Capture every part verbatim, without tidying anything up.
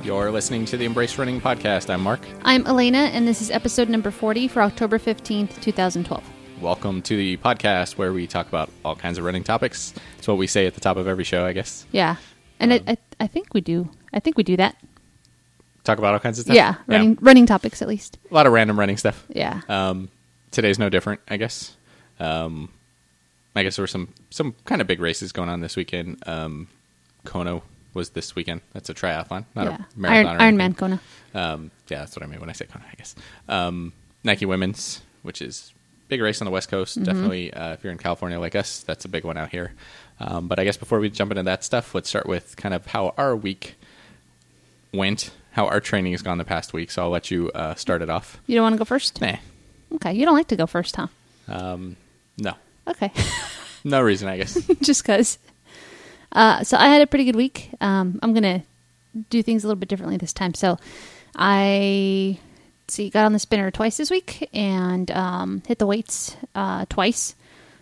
You're listening to the Embrace Running Podcast. I'm Mark. I'm Elena, and this is episode number forty for October fifteenth, twenty twelve. Welcome to the podcast where we talk about all kinds of running topics. It's what we say at the top of every show, I guess. Yeah, and Um, I, I, I think we do. I think we do that. Talk about all kinds of stuff? Yeah, running Yeah. running topics at least. A lot of random running stuff. Yeah. Um, today's no different, I guess. Um, I guess there were some, some kind of big races going on this weekend. Um, Kona was this weekend. That's a triathlon, not yeah. a marathon. Iron, or anything. Ironman Kona. Um, yeah, that's what I mean when I say Kona, I guess. Um, Nike Women's, which is a big race on the West Coast. Mm-hmm. Definitely, uh, if you're in California like us, that's a big one out here. Um, but I guess before we jump into that stuff, let's start with kind of how our week went, how our training has gone the past week. So I'll let you uh, start it off. You don't want to go first? Nah. Okay, you don't like to go first, huh? Um, no. Okay. No reason, I guess. Just because. Uh, so I had a pretty good week. Um, I'm going to do things a little bit differently this time. So I see got on the spinner twice this week and um, hit the weights uh, twice.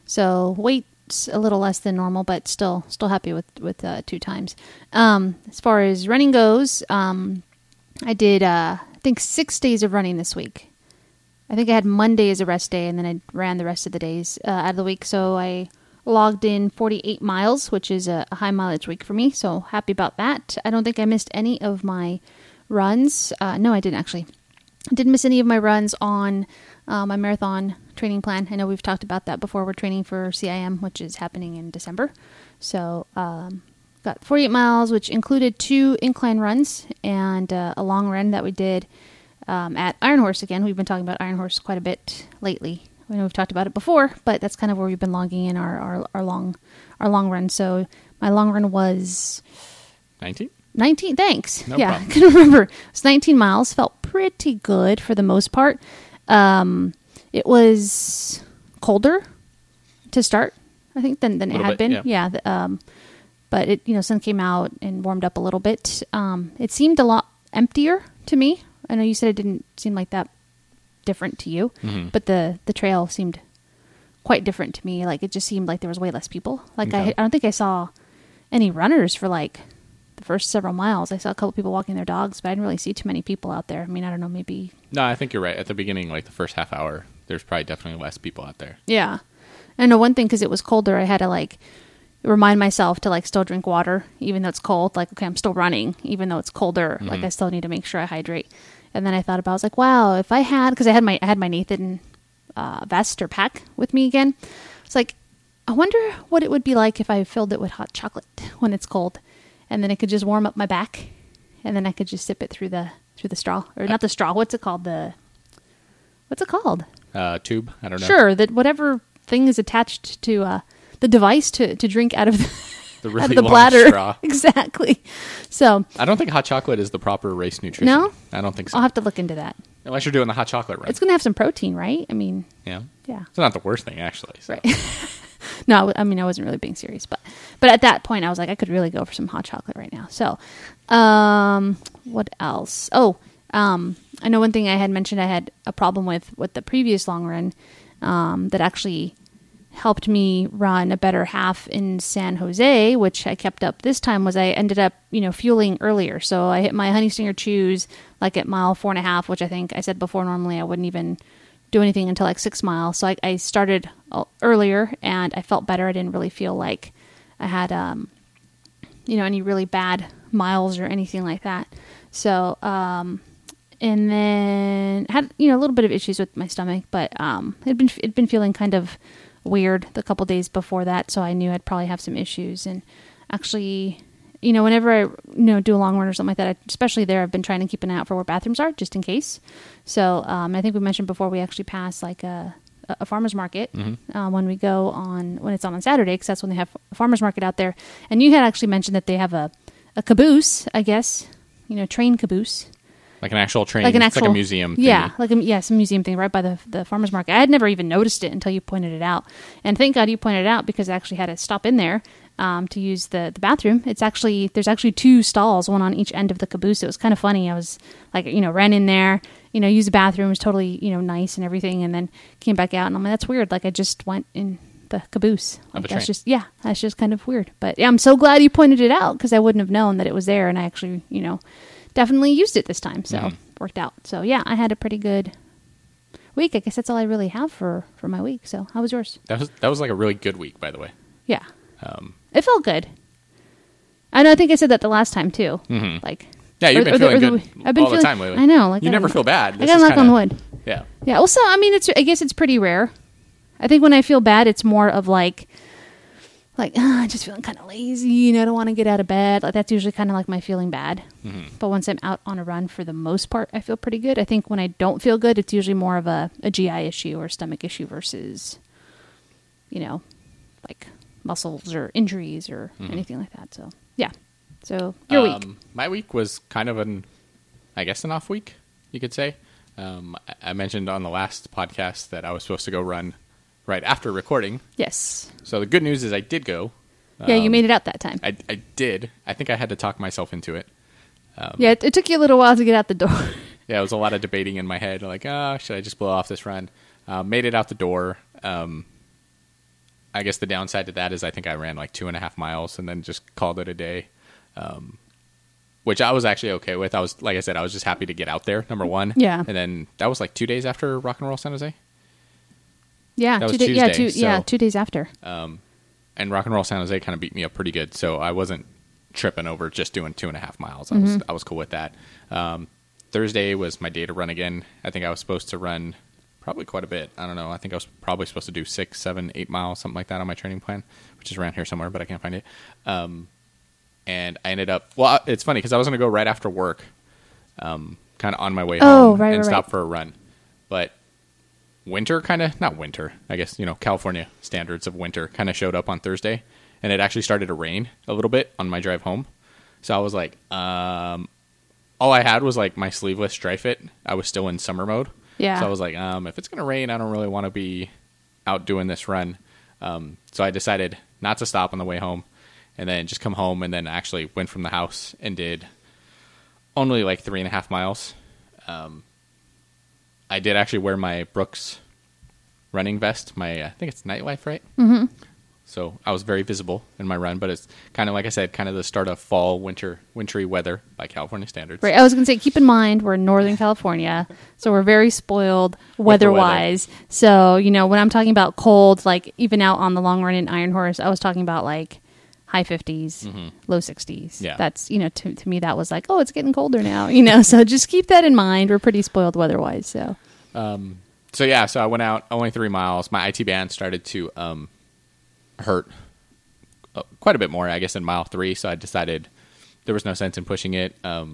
So weights a little less than normal, but still still happy with, with uh, two times. Um, as far as running goes, um, I did, uh, I think, six days of running this week. I think I had Monday as a rest day, and then I ran the rest of the days uh, out of the week. So I logged in forty-eight miles, which is a, a high mileage week for me. So happy about that. I don't think I missed any of my runs. Uh, no, I didn't actually. I didn't miss any of my runs on uh, my marathon training plan. I know we've talked about that before. We're training for C I M, which is happening in December. So um, got forty-eight miles, which included two incline runs and uh, a long run that we did um, at Iron Horse again. We've been talking about Iron Horse quite a bit lately. I know we've talked about it before, but that's kind of where we've been logging in our, our, our long our long run. So my long run was nineteen? nineteen. Thanks. No yeah, problem. I can remember. It was nineteen miles. Felt pretty good for the most part. Um, it was colder to start, I think, than, than it Little had bit, been. yeah. Yeah. the, um, but it, you know, sun came out and warmed up a little bit. Um, it seemed a lot emptier to me. I know you said it didn't seem like that different to you, Mm-hmm. but the the trail seemed quite different to me. Like it just seemed like there was way less people. Like I, Okay. I don't think I saw any runners for like the first several miles. I saw a couple people walking their dogs, but I didn't really see too many people out there. I mean, I don't know, maybe. No, I think you're right. At the beginning, like the first half hour, there's probably definitely less people out there. Yeah. I know one thing, because it was colder, I had to like remind myself to like still drink water, even though it's cold. Like, okay, I'm still running, even though it's colder. Mm-hmm. Like I still need to make sure I hydrate. And then I thought about, I was like, wow, if I had, because I had my I had my Nathan uh, vest or pack with me again. It's like, I wonder what it would be like if I filled it with hot chocolate when it's cold, and then it could just warm up my back, and then I could just sip it through the through the straw, or not the straw. What's it called? The what's it called? Uh, tube? I don't know. Sure, that whatever thing is attached to uh, the device to, to drink out of the, The out really of the long bladder. straw. Exactly. So I don't think hot chocolate is the proper race nutrition. No? I don't think so. I'll have to look into that. Unless you're doing the hot chocolate run. It's going to have some protein, right? I mean, yeah. yeah. It's not the worst thing, actually. So. Right. No, I mean, I wasn't really being serious, but but at that point, I was like, I could really go for some hot chocolate right now. So, um, what else? Oh, um, I know one thing I had mentioned I had a problem with with the previous long run um, that actually helped me run a better half in San Jose, which I kept up this time, was I ended up, you know, fueling earlier. So I hit my Honey Stinger Chews like at mile four and a half, which I think I said before, normally I wouldn't even do anything until like six miles. So I, I started earlier and I felt better. I didn't really feel like I had, um, you know, any really bad miles or anything like that. So, um, and then had, you know, a little bit of issues with my stomach, but, um, it'd been, it'd been feeling kind of weird the couple days before that. So I knew I'd probably have some issues. And actually, you know, whenever I, you know, do a long run or something like that, I, especially there, I've been trying to keep an eye out for where bathrooms are, just in case. So um, I think we mentioned before, we actually pass like a, a farmer's market Mm-hmm. uh, when we go on, when it's on on Saturday, because that's when they have a farmer's market out there. And you had actually mentioned that they have a, a caboose, I guess, you know, train caboose. Like an actual train. Like an it's actual, like a museum thingy. Yeah, like a, yeah, some museum thing right by the the farmer's market. I had never even noticed it until you pointed it out. And thank God you pointed it out, because I actually had to stop in there um, to use the, the bathroom. It's actually, there's actually two stalls, one on each end of the caboose. It was kind of funny. I was like, you know, ran in there, you know, used the bathroom. It was totally, you know, nice and everything. And then came back out and I'm like, that's weird. Like I just went in the caboose. Like, the that's train. just, yeah, that's just kind of weird. But yeah, I'm so glad you pointed it out, because I wouldn't have known that it was there. And I actually, you know, definitely used it this time. So Mhm. worked out. So yeah, I had a pretty good week. I guess that's all I really have for, for my week. So how was yours? That was that was like a really good week, by the way. Yeah. Um, It felt good. I know. I think I said that the last time too. Mhm. Like, yeah, you've or- been or the- feeling or the- good I've been all feeling, the time lately. I know. Like you I never gotta- feel bad. I This gotta is knock on kinda- wood. Yeah. Yeah. Well, so I mean, it's. I guess it's pretty rare. I think when I feel bad, it's more of like, like ah, just feeling kind of lazy. You know, don't want to get out of bed. Like that's usually kind of like my feeling bad. Mhm. But once I'm out on a run, for the most part, I feel pretty good. I think when I don't feel good, it's usually more of a, a G I issue or stomach issue versus, you know, like muscles or injuries or Mhm. anything like that. So yeah. So your week. Um, my week was kind of an, I guess, an off week, you could say. Um, I- I mentioned on the last podcast that I was supposed to go run right after recording. Yes. So the good news is I did go. Yeah, you Um, made it out that time. I, I did. I think I had to talk myself into it. Um, yeah, it, it took you a little while to get out the door. Yeah, it was a lot of debating in my head. Like, ah, should I just blow off this run? Uh, made it out the door. Um, I guess the downside to that is I think I ran like two and a half miles and then just called it a day, um, which I was actually okay with. I was, like I said, I was just happy to get out there, number one. Yeah. And then that was like two days after Rock and Roll San Jose. Yeah, That was two da- yeah, Tuesday, two yeah, so- two days after. Um, and Rock and Roll San Jose kind of beat me up pretty good, so I wasn't tripping over just doing two and a half miles. I was Mhm. I was cool with that. Um, Thursday was my day to run again. I think I was supposed to run probably quite a bit. I don't know. I think I was probably supposed to do six, seven, eight miles, something like that on my training plan, which is around here somewhere, but I can't find it. Um, and I ended up. Well, it's funny because I was going to go right after work, um, kind of on my way Oh, home right, and right, stop right. for a run, but. Winter kind of, not winter, I guess, you know, California standards of winter kind of showed up on Thursday, and it actually started to rain a little bit on my drive home. So I was like, um, all I had was like my sleeveless dry fit. I was still in summer mode. Yeah. So I was like, um, if it's going to rain, I don't really want to be out doing this run. Um, so I decided not to stop on the way home and then just come home and then actually went from the house and did only like three and a half miles. Um, I did actually wear my Brooks running vest, my, I think it's Nightlife, right? Mm-hmm. So I was very visible in my run, but it's kind of, like I said, kind of the start of fall, winter, wintry weather by California standards. Right. I was going to say, keep in mind, we're in Northern California, so we're very spoiled weather-wise. So, you know, when I'm talking about cold, like even out on the long run in Iron Horse, I was talking about like high fifties, Mhm. low sixties. Yeah. That's, you know, to, to me, that was like, oh, it's getting colder now, you know, so just keep that in mind. We're pretty spoiled weather-wise, so. Um, so yeah, so I went out only three miles. My I T band started to um, hurt uh, quite a bit more, I guess, in mile three. So I decided there was no sense in pushing it. Um,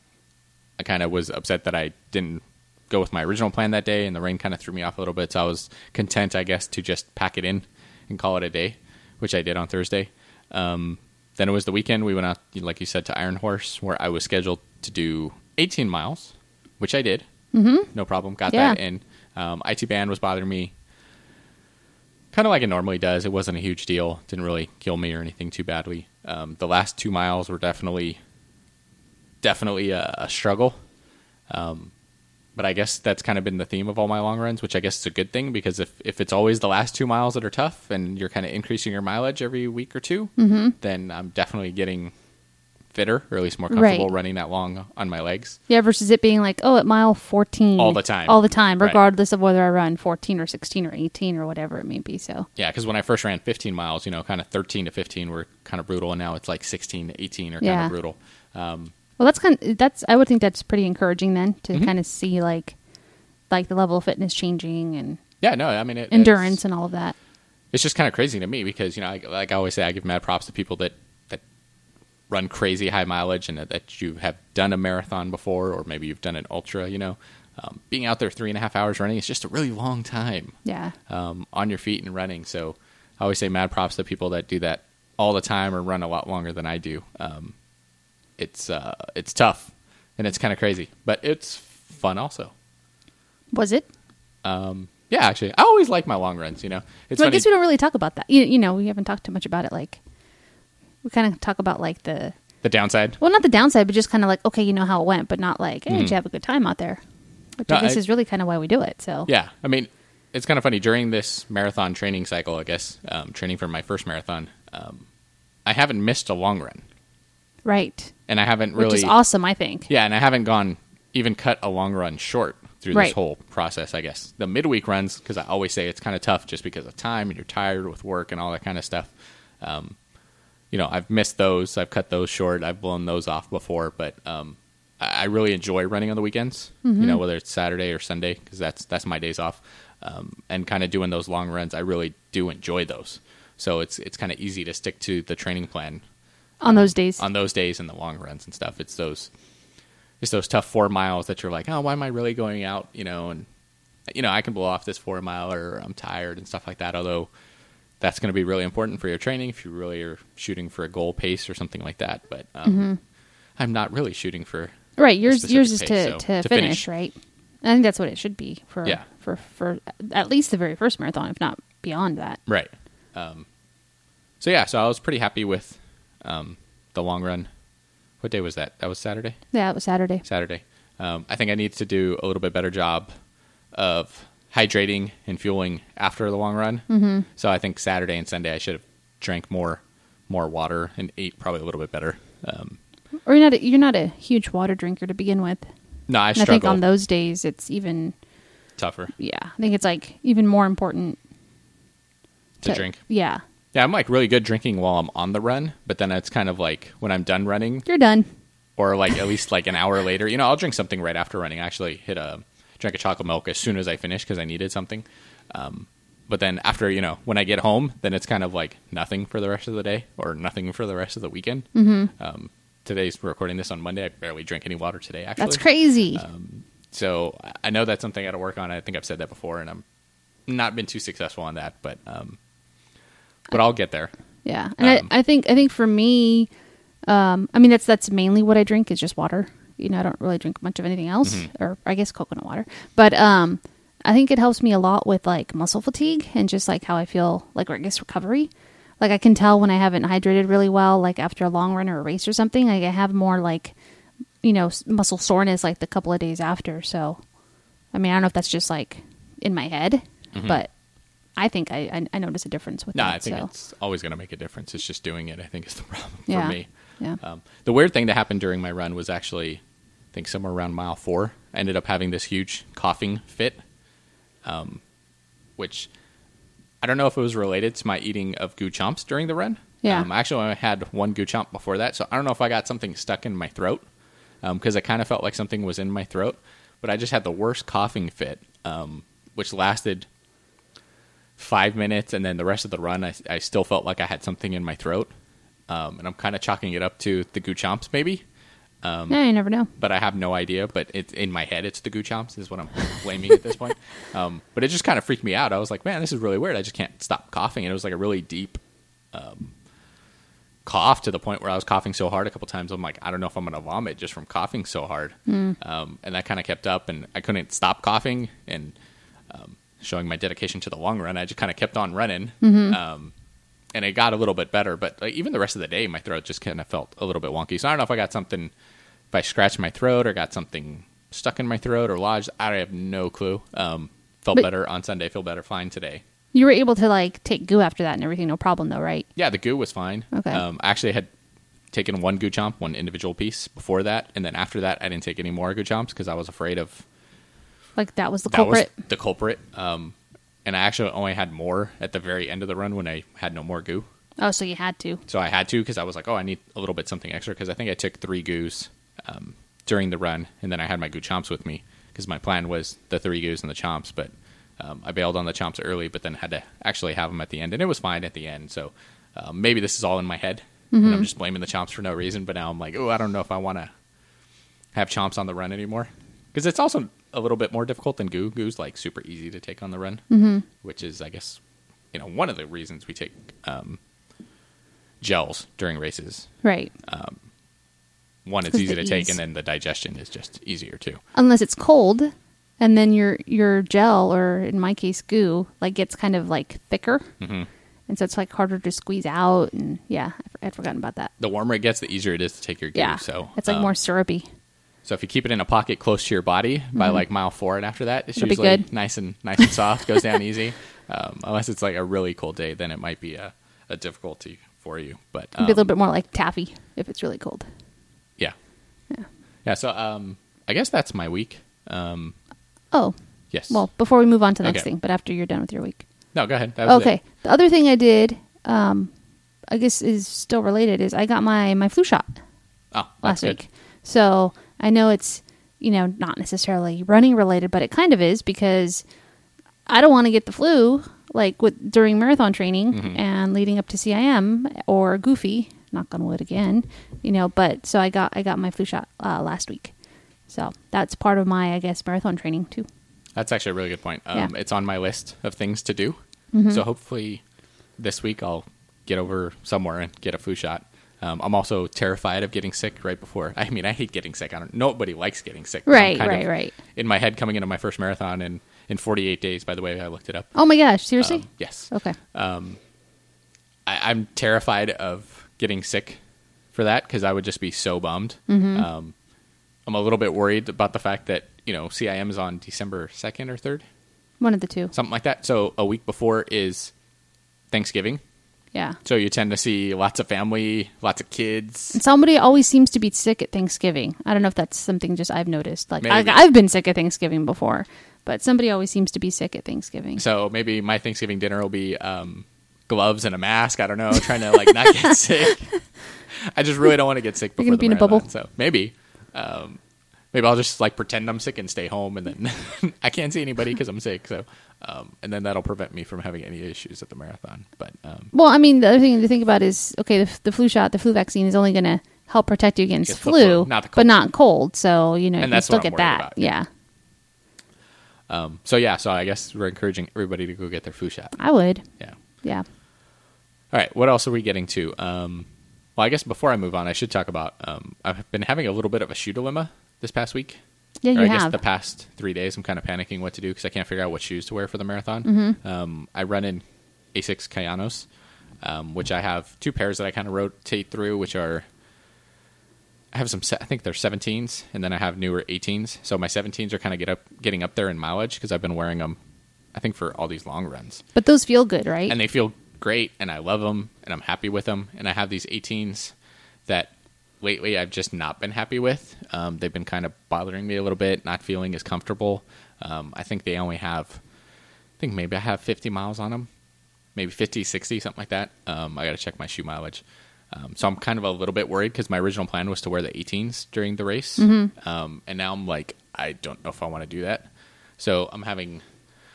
I kind of was upset that I didn't go with my original plan that day, and the rain kind of threw me off a little bit. So I was content, I guess, to just pack it in and call it a day, which I did on Thursday. Um, then it was the weekend. We went out, like you said, to Iron Horse, where I was scheduled to do eighteen miles, which I did. Mm-hmm. No problem. Got Yeah. that in. Um, I T band was bothering me kind of like it normally does. It wasn't a huge deal. Didn't really kill me or anything too badly. Um, the last two miles were definitely, definitely a, a struggle. Um, but I guess that's kind of been the theme of all my long runs, which I guess is a good thing because if, if it's always the last two miles that are tough and you're kind of increasing your mileage every week or two, Mm-hmm. then I'm definitely getting fitter or at least more comfortable Right. running that long on my legs. Yeah, versus it being like, oh, at mile fourteen. All the time. All the time, Right. regardless of whether I run fourteen or sixteen or eighteen or whatever it may be, so. Yeah, because when I first ran fifteen miles, you know, kind of thirteen to fifteen were kind of brutal, and now it's like sixteen to eighteen are kind Yeah. of brutal. Um, Well, that's kind of, that's, I would think that's pretty encouraging then to Mhm. kind of see like, like the level of fitness changing and yeah, no, I mean, it, endurance It's, and all of that. it's just kind of crazy to me because, you know, I, like I always say, I give mad props to people that, that run crazy high mileage and that, that you have done a marathon before or maybe you've done an ultra, you know. Um, being out there three and a half hours running is just a really long time Yeah. um, on your feet and running. So I always say mad props to people that do that all the time or run a lot longer than I do. Um, it's uh, it's tough and it's kind of crazy, but it's fun also. Was it? Um, yeah, actually, I always like my long runs. You know, it's So I funny. guess we don't really talk about that. You, you know, we haven't talked too much about it. Like, we kind of talk about like the, the downside. well, not the downside, but just kind of like, okay, you know how it went, but not like, hey, did Mhm. you have a good time out there? Which No, I guess I- is really kind of why we do it. So Yeah, I mean, it's kind of funny during this marathon training cycle. I guess um, training for my first marathon, um, I haven't missed a long run, right. and I haven't which really is awesome, I think. Yeah, and I haven't gone even cut a long run short through Right. this whole process, I guess. The midweek runs, because I always say it's kind of tough just because of time and you're tired with work and all that kind of stuff. Um, you know, I've missed those. I've cut those short. I've blown those off before, but um, I, I really enjoy running on the weekends, Mm-hmm. you know, whether it's Saturday or Sunday, because that's, that's my days off. Um, and kind of doing those long runs, I really do enjoy those. So it's it's kind of easy to stick to the training plan On those days. on those days and the long runs and stuff. It's those it's those tough four miles that you're like, oh, why am I really going out? You know, and you know, I can blow off this four mile or I'm tired and stuff like that. Although that's going to be really important for your training if you really are shooting for a goal pace or something like that. But um, Mm-hmm. I'm not really shooting for Right, yours specific yours is pace, to, so to, to finish, finish. right? I think that's what it should be for Yeah. for for at least the very first marathon, if not beyond that. right. Um, so yeah, so I was pretty happy with um, the long run. What day was that? That was Saturday. Yeah, it was Saturday. Saturday. Um, I think I need to do a little bit better job of hydrating and fueling after the long run. Mm-hmm. So I think Saturday and Sunday I should have drank more more water and ate probably a little bit better. Um, Or you're not a, you're not a huge water drinker to begin with. no, I And I struggle think on those days it's even tougher yeah, I think it's like even more important to drink. Yeah. Yeah, I'm like really good drinking while I'm on the run, but then it's kind of like when I'm done running, You're done. or like at least like an hour later, you know, I'll drink something right after running. I actually hit a drank a chocolate milk as soon as I finished because I needed something. Um, but then after, you know, when I get home, then it's kind of like nothing for the rest of the day or nothing for the rest of the weekend. Mm-hmm. Um, today's we're recording this on Monday. I barely drank any water today. Actually, That's crazy. Um, so I know that's something I got to work on. I think I've said that before, and I'm not been too successful on that, but um, but I'll get there. Yeah, and Um, I, I think I think for me, um, I mean that's that's mainly what I drink is just water. You know, I don't really drink much of anything else, Mm-hmm. or I guess coconut water. But um, I think it helps me a lot with like muscle fatigue and just like how I feel, like or I guess recovery. Like I can tell when I haven't hydrated really well, like after a long run or a race or something, like I have more like, you know, s- muscle soreness like the couple of days after. So, I mean, I don't know if that's just like in my head, but I think I, I I notice a difference with No, that. I think so. it's always going to make a difference. It's just doing it, I think, is the problem Yeah. for me. Yeah. Um, the weird thing that happened during my run was actually, I think somewhere around mile four, I ended up having this huge coughing fit, um, which I don't know if it was related to my eating of goo chomps during the run. Yeah. Um, I actually only had one goo chomp before that, so I don't know if I got something stuck in my throat, because it kind of felt like something was in my throat. But I just had the worst coughing fit, um, which lasted five minutes, and then the rest of the run, I, I still felt like I had something in my throat. Um, and I'm kind of chalking it up to the goo chomps, maybe. Um, Yeah, you never know. but I have no idea. But it's in my head, it's the goo chomps is what I'm blaming at this point. Um, but it just kind of freaked me out. I was like, man, this is really weird. I just can't stop coughing. And it was like a really deep um, cough to the point where I was coughing so hard a couple times. I'm like, I don't know if I'm going to vomit just from coughing so hard. Um, and that kind of kept up, and I couldn't stop coughing. And um, showing my dedication to the long run, I just kind of kept on running. Um, and it got a little bit better, but like, even the rest of the day, my throat just kind of felt a little bit wonky. So I don't know if I got something, if I scratched my throat or got something stuck in my throat or lodged. I have no clue. Um, felt But- better on Sunday, feel better fine today. You were able to like take goo after that and everything, no problem though, right? Yeah, the goo was fine. Okay. Um, I actually had taken one goo chomp, one individual piece before that, and then after that, I didn't take any more goo chomps because I was afraid of Like that was the that culprit. was the culprit. Um, and I actually only had more at the very end of the run when I had no more goo. Oh, so you had to. So I had to because I was like, oh, I need a little bit something extra because I think I took three goos um, during the run, and then I had my goo chomps with me because my plan was the three goos and the chomps, but um, I bailed on the chomps early, but then had to actually have them at the end, and it was fine at the end. So um, maybe this is all in my head, and I'm just blaming the chomps for no reason. But now I'm like, oh, I don't know if I want to have chomps on the run anymore because it's also a little bit more difficult than goo. Goo's like super easy to take on the run, mm-hmm. which is, I guess, you know, one of the reasons we take um, gels during races. Right. One, it's 'Cause easy the to take, ease. and then the digestion is just easier too. Unless it's cold and then your your gel, or in my case goo, like gets kind of like thicker. Mm-hmm. And so it's like harder to squeeze out, and yeah, I for- I'd forgotten about that. The warmer it gets, the easier it is to take your goo. Yeah, So it's like um, more syrupy. So if you keep it in a pocket close to your body by like mile four and after that, it's It'll be usually good. nice and nice and soft, goes down easy. Um, unless it's like a really cold day, then it might be a, a difficulty for you. But It'd be a little um, bit more like taffy if it's really cold. yeah, Yeah. Yeah. So um, I guess that's my week. Um, Oh, yes. well, before we move on to the next Okay. thing, but after you're done with your week. no, go ahead. That was Okay. it. The other thing I did, um, I guess is still related, is I got my, my flu shot Oh, that's last good. week. So I know it's, you know, not necessarily running related, but it kind of is because I don't want to get the flu like with during marathon training Mhm. and leading up to C I M or Goofy, knock on wood again, you know, but so I got I got my flu shot uh, last week. So that's part of my, I guess, marathon training too. That's actually a really good point. Um, Yeah. Mm-hmm. It's on my list of things to do. So hopefully this week I'll get over somewhere and get a flu shot. Um, I'm also terrified of getting sick right before. I mean, I hate getting sick. I don't. Nobody likes getting sick. So I'm Right, kind right, of right. In my head, coming into my first marathon in in forty-eight days. By the way, I looked it up. Oh my gosh, seriously? Um, yes. Okay. I, I'm terrified of getting sick for that because I would just be so bummed. Mm-hmm. Um, I'm a little bit worried about the fact that you know C I M is on December second or third, One of the two. something like that. So a week before is Thanksgiving. Yeah. So you tend to see lots of family, lots of kids. Somebody always seems to be sick at Thanksgiving. I don't know if that's something just I've noticed. Like I, Maybe. I've been sick at Thanksgiving before, but somebody always seems to be sick at Thanksgiving. So maybe my Thanksgiving dinner will be um, gloves and a mask. I don't know, trying to like not get sick. I just really don't want to get sick You're before gonna the be in a marathon. bubble? So maybe, um, maybe I'll just like pretend I'm sick and stay home, and then I can't see anybody because I'm sick. So, um, and then that'll prevent me from having any issues at the marathon. But um, Well, I mean, the other thing to think about is okay, the, the flu shot, the flu vaccine is only going to help protect you against Against the flu, flu, not the but cold. not cold. So you know, And you that's still what I'm get worried that. about, Yeah. um, so yeah, so I guess we're encouraging everybody to go get their flu shot. I would. Yeah. Yeah. All right, what else are we getting to? Um, well, I guess before I move on, I should talk about. Um, I've been having a little bit of a shoe dilemma this past week. Yeah, Or you I guess have. the past three days, I'm kind of panicking what to do because I can't figure out what shoes to wear for the marathon. Mm-hmm. Um, I run in Asics Kayanos, um, which I have two pairs that I kind of rotate through, which are I have some. se- I think they're seventeens, and then I have newer eighteens. So my seventeens are kind of get up, getting up there in mileage because I've been wearing them. I think for all these long runs, But those feel good, right? and they feel great, and I love them, and I'm happy with them. And I have these eighteens that lately I've just not been happy with. Um, they've been kind of bothering me a little bit, not feeling as comfortable. Um, I think they only have, I think maybe I have fifty miles on them, maybe fifty, sixty, something like that. Um, I got to check my shoe mileage. Um, so I'm kind of a little bit worried because my original plan was to wear the eighteens during the race. Mm-hmm. Um, and now I'm like, I don't know if I want to do that. So I'm having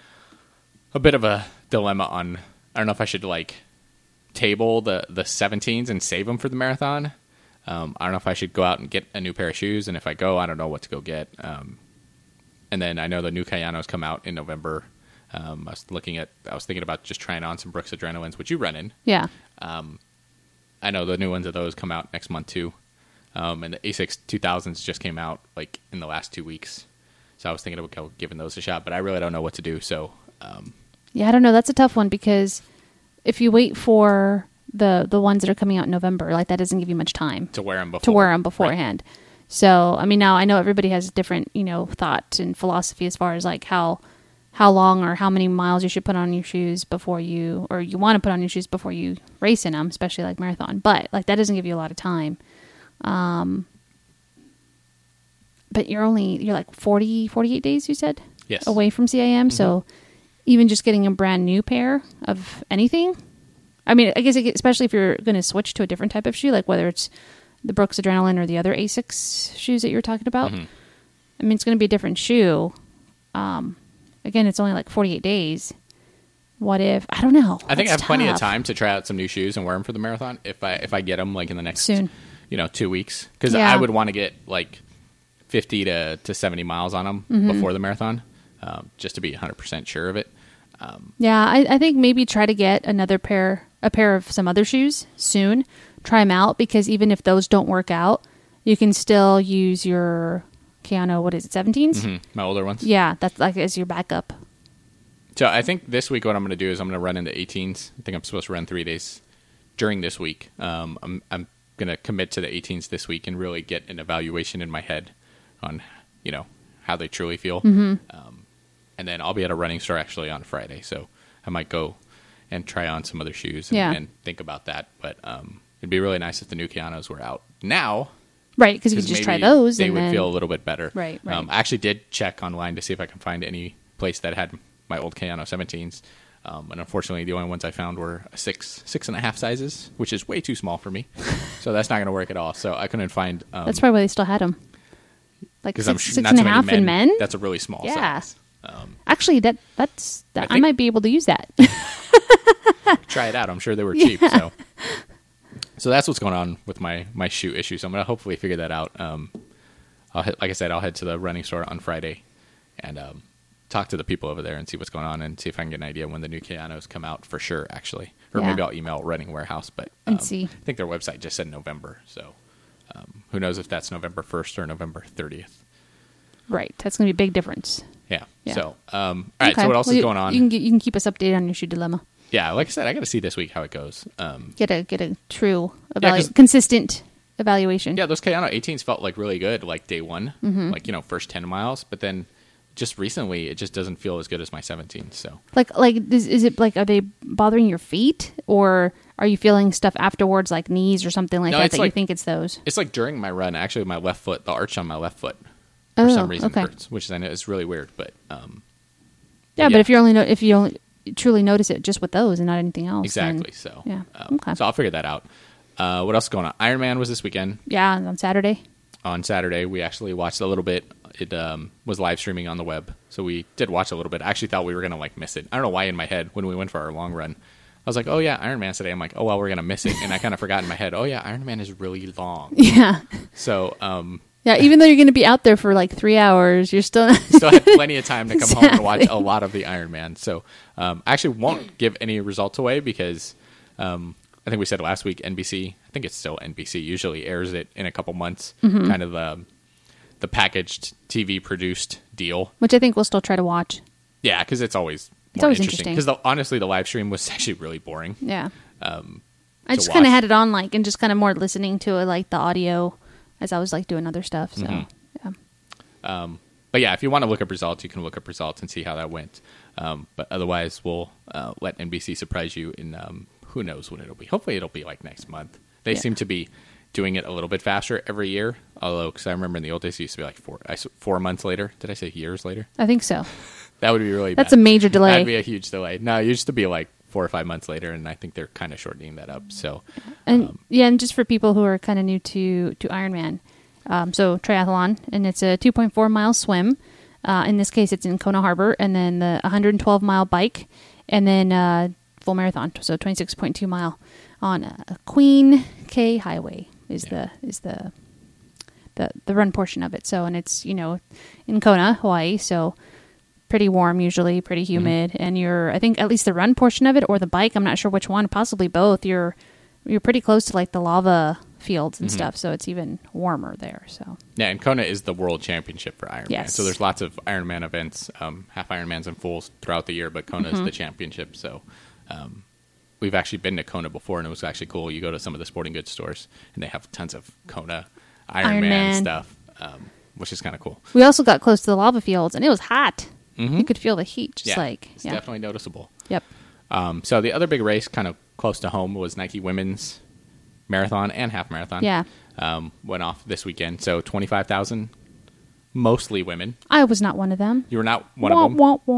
a bit of a dilemma on, I don't know if I should like table the, the seventeens and save them for the marathon. Um, I don't know if I should go out and get a new pair of shoes. And if I go, I don't know what to go get. Um, and then I know the new Kayanos come out in November. Um, I was looking at, I was thinking about just trying on some Brooks Adrenalines, which you run in. yeah. I know the new ones of those come out next month too. Um, and the Asics two thousands just came out like in the last two weeks. So I was thinking about giving those a shot, but I really don't know what to do. So, um, Yeah, I don't know. That's a tough one because if you wait for the the ones that are coming out in November, like that doesn't give you much time to wear them before. to wear them Right. beforehand. So, I mean, now I know everybody has different, you know, thought and philosophy as far as like how how long or how many miles you should put on your shoes before you, or you want to put on your shoes before you race in them, especially like marathon. But like that doesn't give you a lot of time. Um, but you're only you're like forty, forty-eight days, you said, Yes. away from C I M. So even just getting a brand new pair of anything, I mean, I guess it, especially if you're going to switch to a different type of shoe, like whether it's the Brooks Adrenaline or the other Asics shoes that you were talking about. Mhm. I mean, it's going to be a different shoe. Um, again, it's only like forty-eight days. What if, I don't know. I think I have That's plenty of tough. time to try out some new shoes and wear them for the marathon if I if I get them like in the next Soon. you know, two weeks because Yeah. I would want to get like fifty to, to seventy miles on them Mm-hmm. before the marathon, um, just to be one hundred percent sure of it. Yeah, I, I think maybe try to get another pair, a pair of some other shoes soon. Try them out because even if those don't work out, you can still use your Keanu, what is it, seventeens? Mhm. My older ones. Yeah, that's like as your backup. So I think this week what I'm going to do is I'm going to run into eighteens. I think I'm supposed to run three days during this week. Um, I'm I'm going to commit to the eighteens this week and really get an evaluation in my head on, you know, how they truly feel. Mm-hmm. Um, and then I'll be at a running store actually on Friday, so I might go and try on some other shoes and, Yeah. and think about that. But um, it'd be really nice if the new Keanos were out now Right, because you could just try those. They and would then... feel a little bit better. Right, right. Um, I actually did check online to see if I can find any place that had my old Kayano seventeens. Um, and unfortunately, the only ones I found were six, six and a half sizes, which is way too small for me. So that's not going to work at all. So I couldn't find. Um, that's probably why they still had them. Like six, I'm, six and a half in men. That's a really small yeah. size. Um, Actually, that that's that, I, I think, might be able to use that. Try it out. I'm sure they were cheap. Yeah. So, so that's what's going on with my my shoe issue. So I'm going to hopefully figure that out. Um, I'll head, like I said, I'll head to the running store on Friday and um, talk to the people over there and see what's going on and see if I can get an idea when the new Kayanos come out for sure. Actually, or yeah. maybe I'll email Running Warehouse. But um, and see. I think their website just said November. So um, who knows if that's November first or November thirtieth. Right. That's going to be a big difference. Yeah. yeah. So, um, all right. Okay. So what else well, is you, going on? You can get, you can keep us updated on your shoe dilemma. Yeah. Like I said, I got to see this week how it goes. Um, get a get a true, yeah, evalu- consistent evaluation. Yeah, those Kayano eighteens felt like really good, like day one, mm-hmm. like you know, first ten miles. But then, just recently, it just doesn't feel as good as my seventeen. So, like, like is, is it like are they bothering your feet, or are you feeling stuff afterwards, like knees or something like no, that? That like, you think it's those? It's like during my run, actually, my left foot, the arch on my left foot. For oh, some reason okay. hurts, which I know is really weird, but um, yeah, but but if you only no- if you only truly notice it just with those and not anything else, exactly. then, So yeah, um, okay. So I'll figure that out. Uh, what else is going on? Ironman was this weekend. Yeah, on Saturday. On Saturday, we actually watched a little bit. It um, was live streaming on the web, so we did watch a little bit. I actually thought we were gonna like miss it. I don't know why in my head when we went for our long run, I was like, "Oh yeah, Ironman's today." I'm like, "Oh well, we're gonna miss it," and I kind of forgot in my head. Oh yeah, Ironman is really long. Yeah. So. Um, Yeah, even though you're going to be out there for like three hours, you're still still had plenty of time to come exactly. home and watch a lot of the Ironman. So um, I actually won't give any results away because um, I think we said last week N B C. I think it's still N B C. Usually airs it in a couple months. Mm-hmm. Kind of the the packaged T V produced deal, which I think we'll still try to watch. Yeah, because it's always it's more always interesting. interesting. Because honestly, the live stream was actually really boring. Yeah, um, I just kind of had it on like and just kind of more listening to it, like the audio as I was like doing other stuff. So. Mm-hmm. Um, but yeah, if you want to look up results, you can look up results and see how that went. Um, but otherwise, we'll uh, let N B C surprise you in um, who knows when it'll be. Hopefully, it'll be like next month. They yeah. seem to be doing it a little bit faster every year. Although, because I remember in the old days, it used to be like four I, four months later. Did I say years later? I think so. That would be really That's bad. a major delay. That'd be a huge delay. No, it used to be like four or five months later, and I think they're kind of shortening that up. So, and um, yeah, and just for people who are kind of new to to Ironman. Um, so triathlon, and it's a two point four mile swim. Uh, in this case, it's in Kona Harbor, and then the one hundred twelve mile bike, and then uh, full marathon. So twenty-six point two mile on a Queen K Highway is yeah. the is the the the run portion of it. So, and it's you know in Kona, Hawaii. So pretty warm usually, pretty humid, mm-hmm. and you're I think at least the run portion of it or the bike. I'm not sure which one. Possibly both. You're you're pretty close to like the lava fields and mm-hmm. stuff, so it's even warmer there. So yeah, and Kona is the world championship for Ironman. Yes. So there's lots of Ironman events, um, half Ironmans and fulls throughout the year, but Kona is mm-hmm. the championship. So um, we've actually been to Kona before, and it was actually cool. You go to some of the sporting goods stores, and they have tons of Kona Ironman, Ironman. stuff, um, which is kind of cool. We also got close to the lava fields, and it was hot. Mm-hmm. You could feel the heat, just yeah, like it's yeah. definitely noticeable. Yep. Um, so the other big race, kind of close to home, was Nike Women's Marathon and Half Marathon. Yeah. Um, went off this weekend. So twenty-five thousand, mostly women. I was not one of them. You were not one wah, of them? Wah,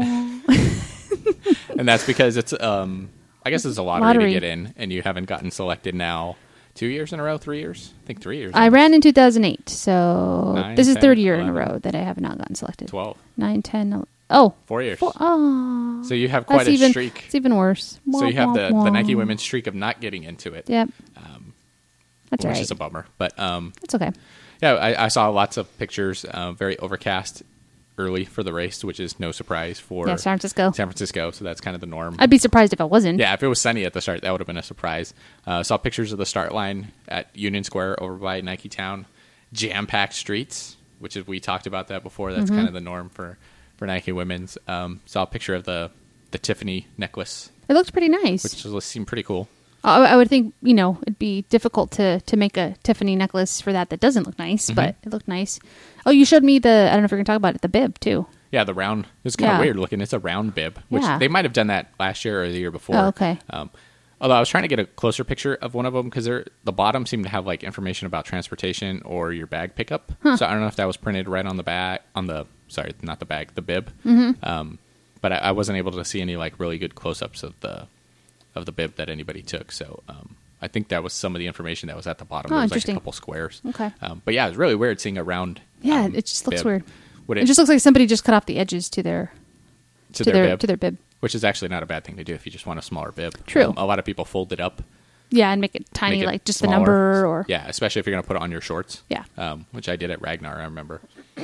wah. And that's because it's, um, I guess it's a lottery, lottery to get in, and you haven't gotten selected now two years in a row, three years? I think three years. I ran in two thousand eight, so Nine, this is ten, third year eleven, in a row that I have not gotten selected. twelve. nine, ten, eleven. Oh. Four years. Four, oh. So you have quite That's a even, streak. It's even worse. So you have the, wah, the wah. Nike women's streak of not getting into it. Yep. Um, That's which right. is a bummer. But um, it's okay. yeah, I, I saw lots of pictures, uh, very overcast early for the race, which is no surprise for Yeah, San Francisco. San Francisco, so that's kind of the norm. I'd be surprised if it wasn't. Yeah, if it was sunny at the start, that would have been a surprise. Uh, saw pictures of the start line at Union Square over by Nike Town. Jam-packed streets, which is, we talked about that before. That's mm-hmm. kind of the norm for, for Nike Women's. Um, saw a picture of the, the Tiffany necklace. It looked pretty nice. Which was, seemed pretty cool. I, I would think, you know, it'd be difficult to, to make a Tiffany necklace for that that doesn't look nice, mm-hmm. but it looked nice. Oh, you showed me the, I don't know if you're going to talk about it, the bib, too. Yeah, the round. It's kind of yeah. weird looking. It's a round bib, which yeah. they might have done that last year or the year before. Oh, okay. Um, Although I was trying to get a closer picture of one of them because the bottom seemed to have like information about transportation or your bag pickup. Huh. So I don't know if that was printed right on the bag, on the, sorry, not the bag, the bib. Mm-hmm. Um, but I, I wasn't able to see any like really good close-ups of the of the bib that anybody took. So um, I think that was some of the information that was at the bottom. Oh, there was like interesting. a couple squares. Okay. Um, but yeah, it was really weird seeing a round. Yeah, um, it just looks bib. weird. Would It, just looks like somebody just cut off the edges to their to, to their, their bib, to their bib. which is actually not a bad thing to do if you just want a smaller bib. True. Um, a lot of people fold it up. Yeah, and make it tiny, Make it like just smaller. the number or Yeah, especially if you're going to put it on your shorts. Yeah. Um, which I did at Ragnar, I remember.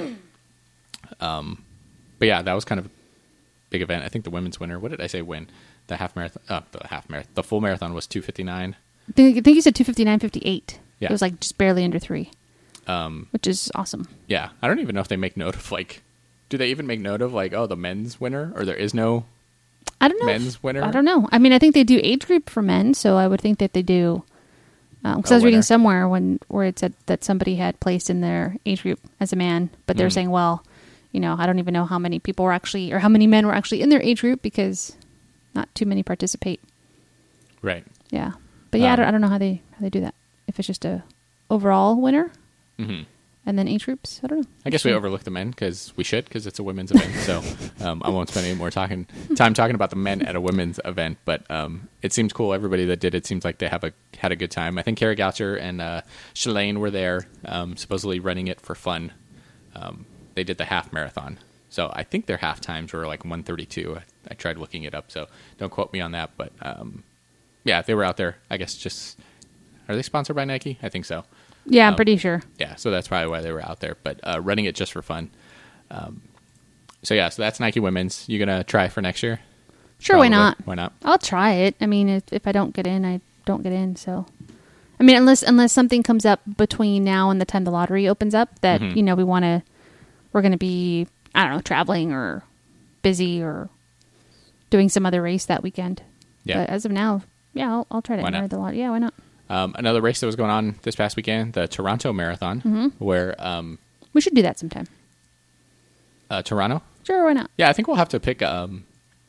um, but yeah, that was kind of a big event. I think the women's winner, what did I say win? The half marathon, uh, the half marathon, the full marathon was two fifty-nine. I think, I think you said two fifty-nine fifty-eight. Yeah. It was like just barely under three, Um, which is awesome. yeah, I don't even know if they make note of like, do they even make note of like, oh, the men's winner, or there is no I don't know. men's if- winner? I don't know. I mean, I think they do age group for men, so I would think that they do. Because A I was reading winner. somewhere when where it said that somebody had placed in their age group as a man, but they were Mm. saying, well, you know, I don't even know how many people were actually, or how many men were actually in their age group because not too many participate. Right. Yeah, but yeah, I, Um, don't, I don't know how they how they do that. If it's just a overall winner hmm and then age groups, I don't know. I guess we overlook the men because we should, because it's a women's event. So um, I won't spend any more talking time talking about the men at a women's event. But um, it seems cool. Everybody that did it seems like they have a had a good time. I think Carrie Goucher and uh, Shalane were there, um, supposedly running it for fun. Um, they did the half marathon, so I think their half times were like one thirty-two. I, I tried looking it up, so don't quote me on that. But um, yeah, they were out there. I guess just are they sponsored by Nike? I think so. Yeah, I'm Um, pretty sure. Yeah, so that's probably why they were out there, but uh, running it just for fun. Um, so yeah, so that's Nike Women's. You gonna try for next year? Sure, why Probably. not? Why not? I'll try it. I mean, if, if I don't get in, I don't get in. So, I mean, unless unless something comes up between now and the time the lottery opens up that Mhm. you know we want to, we're going to be I don't know traveling or busy or doing some other race that weekend. Yeah. But as of now, yeah, I'll, I'll try to Why not? enter the lottery. Yeah, why not? Um, another race that was going on this past weekend, the Toronto Marathon, Mm-hmm. where um, We should do that sometime. uh, Toronto. Sure, why not? Yeah, I think we'll have to pick um,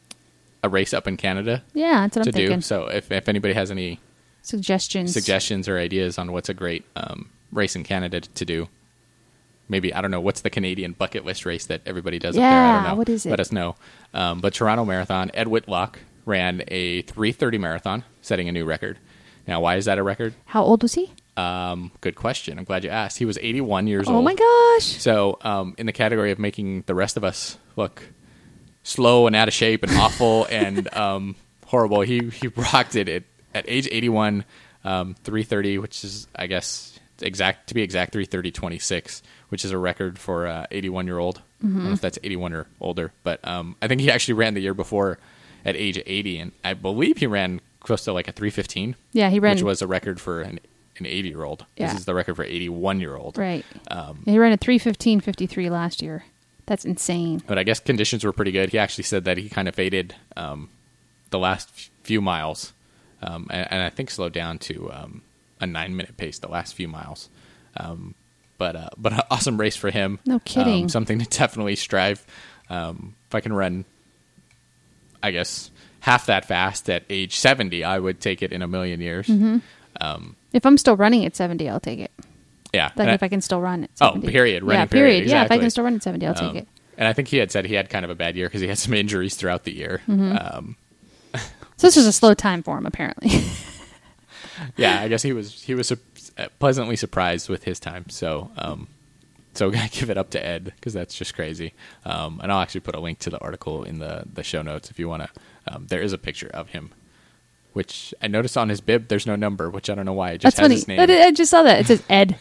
a race up in Canada Yeah, that's what to I'm thinking. do. So if if anybody has any Suggestions. suggestions or ideas on what's a great um, race in Canada to do. Maybe, I don't know, what's the Canadian bucket list race that everybody does up there? I Yeah, don't know. what is it? Let us know. Um, but Toronto Marathon, Ed Whitlock ran a three thirty marathon, setting a new record. Now, why is that a record? How old was he? Um, good question. I'm glad you asked. He was eighty-one years Oh old. my gosh. So, um, in the category of making the rest of us look slow and out of shape and awful and um, horrible, he, he rocked it at, at age eighty-one, um, three thirty, which is, I guess, exact to be exact, three thirty twenty-six, which is a record for uh, eighty-one-year-old. I don't know if that's eighty-one or older, but um, I think he actually ran the year before at age eighty, and I believe he ran close to like a three fifteen, Yeah, he ran. which was a record for an an eighty-year-old. Yeah. This is the record for eighty-one-year-old. Right. Um, He ran a three fifteen fifty-three last year. That's insane. But I guess conditions were pretty good. He actually said that he kind of faded um, the last f- few miles, um, and, and I think slowed down to um, a nine-minute pace the last few miles. Um, but uh, but an awesome race for him. No kidding. Um, something to definitely strive. Um, if I can run, I guess half that fast at age seventy, I would take it in a million years. Mm-hmm. Um, If I'm still running at seventy, I'll take it. yeah. Like And if I can still run at Oh, seventy. period. Running yeah, period. Yeah, if I Exactly. can still run at seventy, I'll take Um, it. And I think he had said he had kind of a bad year because he had some injuries throughout the year. Um, So this was a slow time for him, apparently. yeah, I guess he was he was su- pleasantly surprised with his time. So, um, so I give it up to Ed because that's just crazy. Um, and I'll actually put a link to the article in the the show notes if you want to. Um, there is a picture of him, which I noticed on his bib. There's no number, which I don't know why. It just That's has funny. his name. I, I just saw that. It says Ed.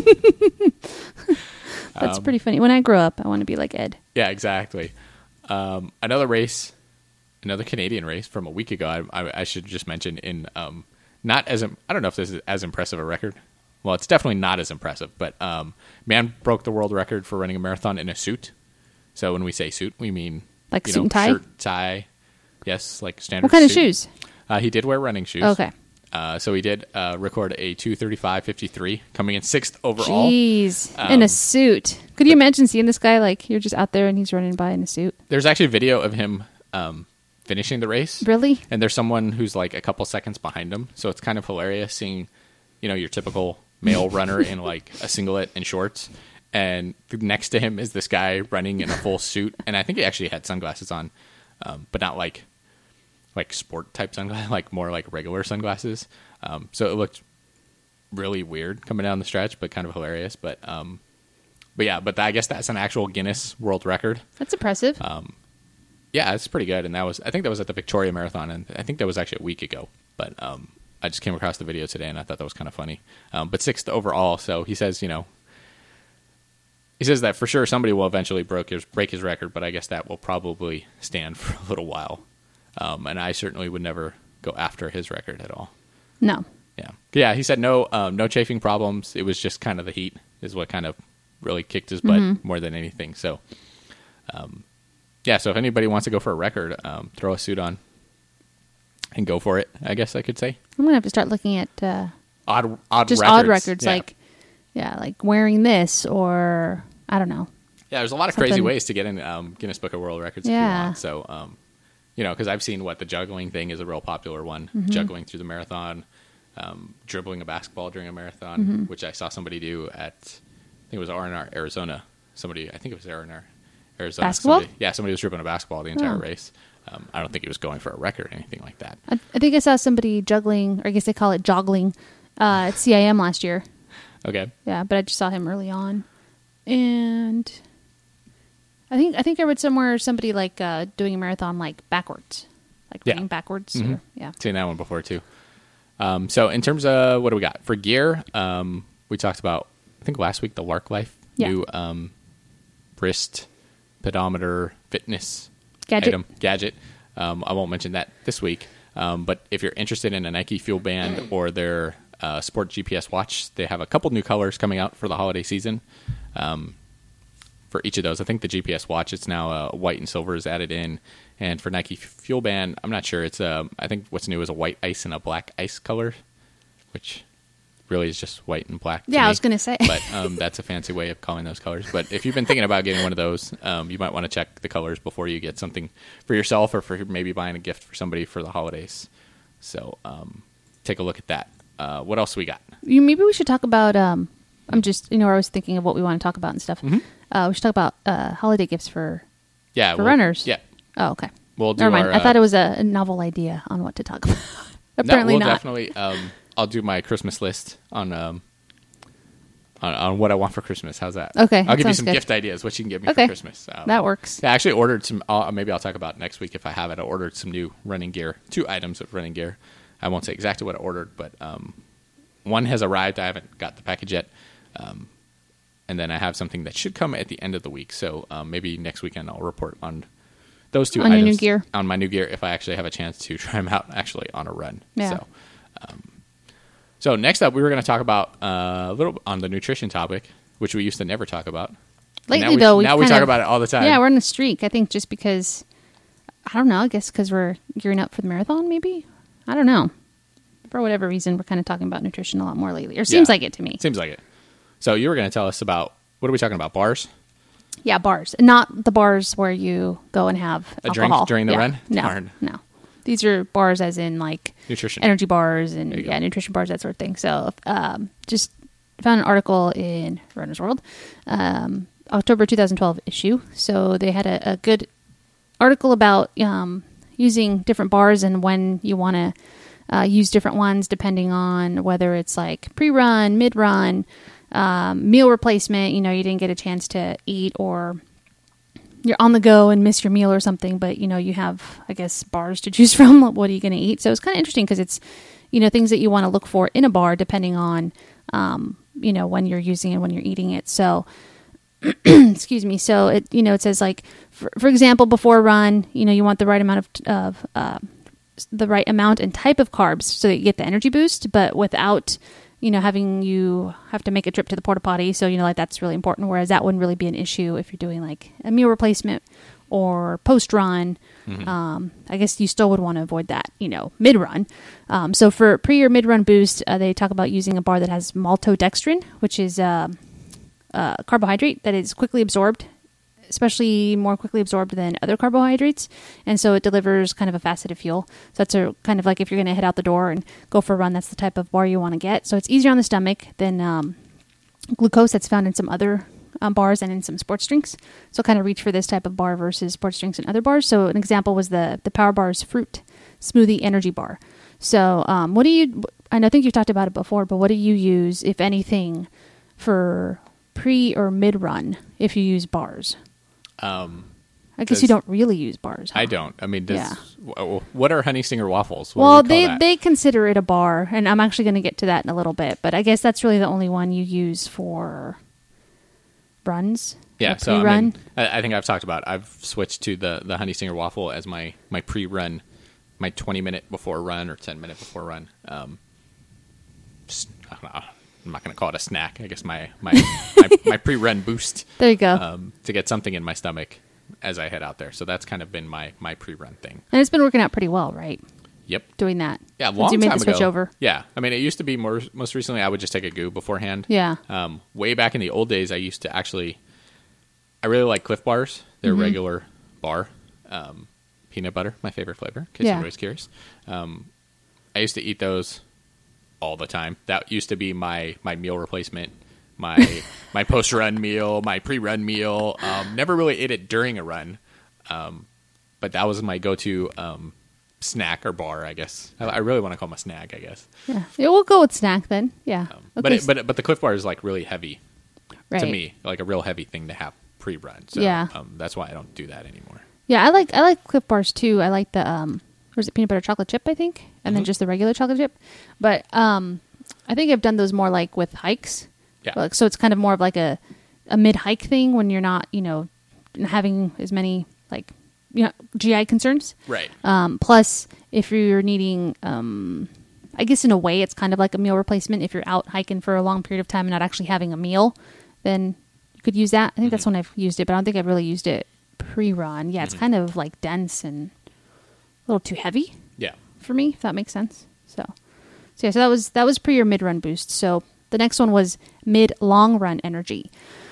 That's Um, pretty funny. When I grow up, I want to be like Ed. Yeah, exactly. Um, another race, another Canadian race from a week ago. I, I, I should just mention in um, not as im- I don't know if this is as impressive a record. Well, it's definitely not as impressive, but um, man broke the world record for running a marathon in a suit. So when we say suit, we mean Like you suit know, and tie? shirt, tie. Yes, like standard. What kind of suit. shoes? Uh, he did wear running shoes. Okay. Uh, so he did uh, record a two thirty-five fifty-three, coming in sixth overall. Jeez. Um, in a suit. Could you imagine seeing this guy? Like, you're just out there and he's running by in a suit. There's actually a video of him um, finishing the race. Really? And there's someone who's like a couple seconds behind him. So it's kind of hilarious seeing, you know, your typical male runner in like a singlet and shorts. And next to him is this guy running in a full suit. And I think he actually had sunglasses on, um, but not like like sport type sunglasses, like more like regular sunglasses. Um, so it looked really weird coming down the stretch, but kind of hilarious. But um, but yeah, but I guess that's an actual Guinness World Record. That's impressive. Um, yeah, it's pretty good. And that was, I think that was at the Victoria Marathon, and I think that was actually a week ago. But um, I just came across the video today, and I thought that was kind of funny. Um, but sixth overall, so he says, you know, he says that for sure somebody will eventually break his, break his record, but I guess that will probably stand for a little while. Um, and I certainly would never go after his record at all. No. Yeah. Yeah, he said no um, no chafing problems. It was just kind of the heat is what kind of really kicked his butt Mm-hmm. more than anything. So, um, yeah, so if anybody wants to go for a record, um, throw a suit on and go for it, I guess I could say. I'm going to have to start looking at uh, Odd, odd just records. odd records, Yeah. like, yeah, like wearing this or, I don't know. Yeah, there's a lot of crazy Something- ways to get in um, Guinness Book of World Records if you Yeah. want. So, um, you know, because I've seen what the juggling thing is a real popular one, Mm-hmm. juggling through the marathon, um, dribbling a basketball during a marathon, Mm-hmm. which I saw somebody do at, I think it was R and R, Arizona. Somebody, I think it was R and R, Arizona. Basketball? Somebody, yeah, somebody was dribbling a basketball the entire Oh. race. Um, I don't think he was going for a record or anything like that. I, I think I saw somebody juggling, or I guess they call it joggling, uh, at C I M last year. Okay. Yeah, but I just saw him early on. And I think I think I read somewhere somebody like uh, doing a marathon like backwards. Like Yeah. running backwards. Mhm. Or, yeah. Seen that one before too. Um, so in terms of what do we got for gear? Um, we talked about I think last week the Lark Life Yeah. new um, wrist pedometer fitness Gadget. item gadget. Um, I won't mention that this week, um, but if you're interested in a Nike Fuel Band or their uh, Sport G P S watch, they have a couple new colors coming out for the holiday season. Um, for each of those, I think the G P S watch, it's now uh, white and silver is added in, and for Nike Fuel Band, I'm not sure. It's um, I think what's new is a white ice and a black ice color, which really is just white and black. to Yeah, I me. was gonna say. but um, that's a fancy way of calling those colors. But if you've been thinking about getting one of those, um, you might want to check the colors before you get something for yourself or for maybe buying a gift for somebody for the holidays. So um, take a look at that. Uh, what else we got? You maybe we should talk about. Um, I'm just you know I was thinking of what we want to talk about and stuff. Mm-hmm. Uh, we should talk about uh, holiday gifts for Yeah, for we'll- runners. Yeah, Oh, okay. we'll do Never mind. our, I uh, thought it was a, a novel idea on what to talk about. no, Apparently we'll not. definitely. Um, I'll do my Christmas list on um, on, on what I want for Christmas. How's that? Okay, I'll that give you sounds some good. gift ideas. What you can get me Okay. for Christmas. Um, That works. Yeah, I actually ordered some. Uh, maybe I'll talk about it next week if I have it. I ordered some new running gear, two items of running gear. I won't say exactly what I ordered, but um, one has arrived. I haven't got the package yet, um, and then I have something that should come at the end of the week. So um, maybe next weekend I'll report on those two On your items new gear. on my new gear if I actually have a chance to try them out actually on a run. Yeah. So, um, so next up, we were going to talk about uh, a little on the nutrition topic, which we used to never talk about. Lately, now we, though, we now we kind talk of- about it all the time. Yeah, we're on a streak. I think just because, I don't know, I guess because we're gearing up for the marathon, maybe? I don't know. For whatever reason, we're kind of talking about nutrition a lot more lately. Or seems Yeah. like it to me. Seems like it. So you were going to tell us about, what are we talking about, bars? Yeah, bars. Not the bars where you go and have A drink alcohol. during the Yeah. run? No, Darn. no. These are bars as in like Nutrition. energy bars and There you yeah, go. nutrition bars, that sort of thing. So um, just found an article in Runner's World, um, October twenty twelve issue. So they had a, a good article about um, using different bars and when you want to uh, use different ones depending on whether it's like pre-run, mid-run, um, meal replacement. You know, you didn't get a chance to eat or you're on the go and miss your meal or something, but you know, you have, I guess, bars to choose from. What are you going to eat? So it's kind of interesting because it's, you know, things that you want to look for in a bar depending on, um, you know, when you're using it, when you're eating it. So, excuse me. So it, you know, it says like, for, for example, before a run, you know, you want the right amount of, of, uh, the right amount and type of carbs so that you get the energy boost, but without, you know, having you have to make a trip to the porta potty. So, you know, like that's really important. Whereas that wouldn't really be an issue if you're doing like a meal replacement or post run. Mm-hmm. Um, I guess you still would want to avoid that, you know, mid run. Um, so for pre or mid run boost, uh, they talk about using a bar that has maltodextrin, which is uh, a carbohydrate that is quickly absorbed especially more quickly absorbed than other carbohydrates. And so it delivers kind of a faceted fuel. So that's a kind of like if you're going to head out the door and go for a run, that's the type of bar you want to get. So it's easier on the stomach than um, glucose that's found in some other um, bars and in some sports drinks. So kind of reach for this type of bar versus sports drinks and other bars. So an example was the, the Power Bars Fruit Smoothie Energy Bar. So um, what do you, I know, I think you've talked about it before, but what do you use, if anything, for pre or mid run if you use bars? Um, I guess you don't really use bars. Huh? I don't. I mean, does, Yeah. w- what are Honey Stinger waffles? What Well, do we call they that? they consider it a bar, and I'm actually going to get to that in a little bit. But I guess that's really the only one you use for runs. Yeah, or so I, pre-run. mean, I, I think I've talked about. I've switched to the the Honey Stinger waffle as my my pre-run, my twenty minute before run or ten minute before run. Um, just, I don't know. I'm not going to call it a snack. I guess my my my, my pre-run boost. There you go. Um, to get something in my stomach as I head out there. So that's kind of been my my pre-run thing. And it's been working out pretty well, right? Yep. Doing that. Yeah, a Since long you made time the switch ago. over. Yeah, I mean, it used to be more. Most recently, I would just take a goo beforehand. Yeah. Um, way back in the old days, I used to actually. I really like Cliff Bars. They're Mm-hmm. regular bar, um, peanut butter, my favorite flavor. In case Yeah. anybody's curious, um, I used to eat those all the time. That used to be my my meal replacement, my my post run meal, my pre run meal. Um, never really ate it during a run, um, but that was my go to. Um, snack or bar, I guess. I, I really want to call them a snack, I guess. Yeah. Yeah, we'll go with snack then. Yeah. Um, Okay. But it, but but the Cliff Bar is like really heavy right. to me, like a real heavy thing to have pre-run. So Yeah. um, that's why I don't do that anymore. Yeah, I like I like Cliff Bars too. I like the um, or is it peanut butter chocolate chip? I think, and then Mhm. just the regular chocolate chip. But um, I think I've done those more like with hikes. Yeah. Like, so it's kind of more of like a a mid hike thing when you're not, you know, having as many like you know G I concerns. Right. Um, plus, if you're needing, um, I guess in a way, it's kind of like a meal replacement. If you're out hiking for a long period of time and not actually having a meal, then you could use that. I think that's when I've used it, but I don't think I've really used it pre-run. Yeah, it's Mhm. kind of like dense and a little too heavy Yeah. for me, if that makes sense. So, so yeah, so that was that was pre or mid run boost. So the next one was mid long run energy.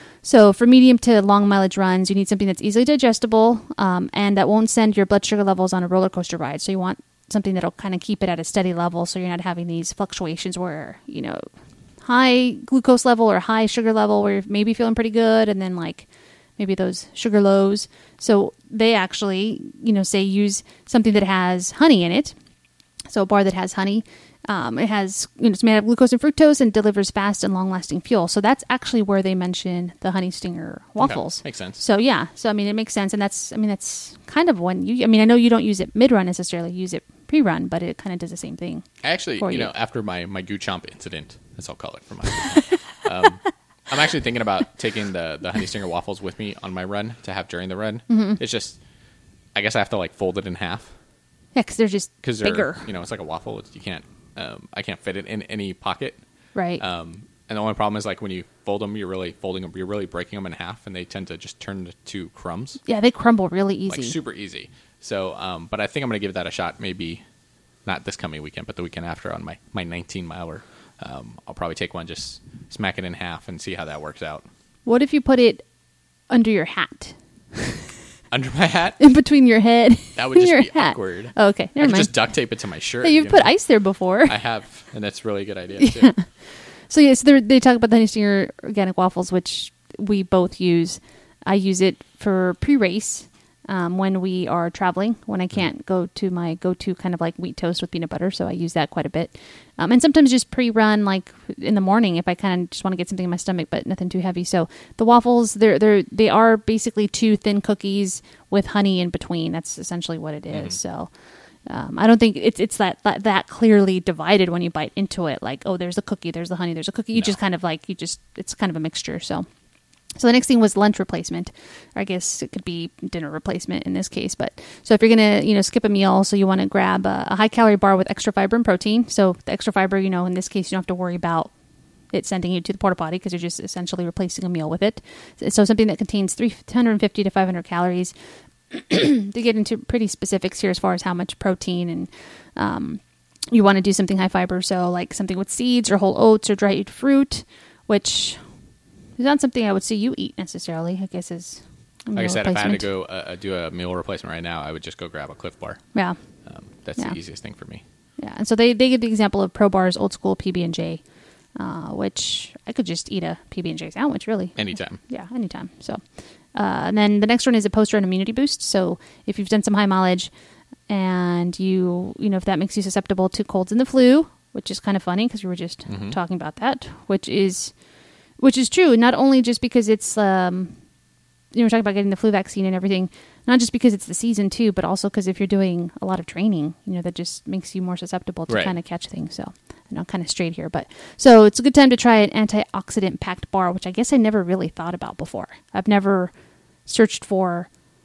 So for medium to long mileage runs, you need something that's easily digestible um, and that won't send your blood sugar levels on a roller coaster ride. So you want something that'll kind of keep it at a steady level, so you're not having these fluctuations where you know high glucose level or high sugar level where you're maybe feeling pretty good, and then like maybe those sugar lows. So they actually, you know, say use something that has honey in it. So a bar that has honey, um, it has, you know, it's made of glucose and fructose and delivers fast and long-lasting fuel. So that's actually where they mention the Honey Stinger waffles. Okay. Makes sense. So yeah, so I mean, it makes sense, and that's, I mean, that's kind of when you, I mean, I know you don't use it mid-run necessarily, you use it pre-run, but it kind of does the same thing. Actually, for you you. know, after my, my goo chomp incident, as I'll call it for my um, I'm actually thinking about taking the, the Honey Stinger waffles with me on my run to have during the run. Mm-hmm. It's just, I guess I have to like fold it in half. Yeah, because they're just Because they're, bigger, you know, it's like a waffle. It's, you can't, um, I can't fit it in any pocket. right? Um, and the only problem is like when you fold them, you're really folding them, you're really breaking them in half, and they tend to just turn to crumbs, yeah, they crumble really easy. like super easy. So, um, but I think I'm going to give that a shot. Maybe not this coming weekend, but the weekend after on my my nineteen miler. Um, I'll probably take one, just smack it in half, and see how that works out. What if you put it under your hat, Under my hat, in between your head? that would and just your be hat? awkward. Oh, okay, I never could mind. just duct tape it to my shirt. Hey, you've you put know? ice there before. I have, and that's a really good idea too. So yes, yeah, so they talk about the Honey Stinger organic waffles, which we both use. I use it for pre-race um, when we are traveling, when I can't go to my go-to kind of like wheat toast with peanut butter. So I use that quite a bit. Um, and sometimes just pre-run like in the morning if I kind of just want to get something in my stomach, but nothing too heavy. So the waffles, they're, they're, they are basically two thin cookies with honey in between. That's essentially what it is. Mm-hmm. So Um, I don't think it's it's that, that that clearly divided when you bite into it. Like, oh, there's a cookie, there's the honey, there's a cookie. You No. just kind of like you just it's kind of a mixture. So, so the next thing was lunch replacement. Or I guess it could be dinner replacement in this case. But so if you're gonna you know skip a meal, so you want to grab a, a high calorie bar with extra fiber and protein. So the extra fiber, you know, in this case, you don't have to worry about it sending you to the porta potty because you're just essentially replacing a meal with it. So something that contains three hundred fifty to five hundred calories. To get into pretty specifics here as far as how much protein and um, you want to do something high fiber, so like something with seeds or whole oats or dried fruit, which is not something I would see you eat necessarily. I guess is Like I meal said, if I had to replacement. go uh, do a meal replacement right now, I would just go grab a Cliff Bar. Yeah. Um, that's Yeah. the easiest thing for me. Yeah, and so they, they give the example of Pro Bar's old school P B and J, uh, which I could just eat a P B and J sandwich, really. Anytime. Yeah, anytime. So, uh, and then the next one is a post-run immunity boost. So if you've done some high mileage and you, you know, if that makes you susceptible to colds and the flu, which is kind of funny because we were just Mm-hmm. talking about that, which is, which is true. Not only just because it's, um, you know, we're talking about getting the flu vaccine and everything, not just because it's the season too, but also because if you're doing a lot of training, you know, that just makes you more susceptible to Right. kind of catch things. So I know I'm kind of straight here, but so it's a good time to try an antioxidant packed bar, which I guess I never really thought about before. I've never searched for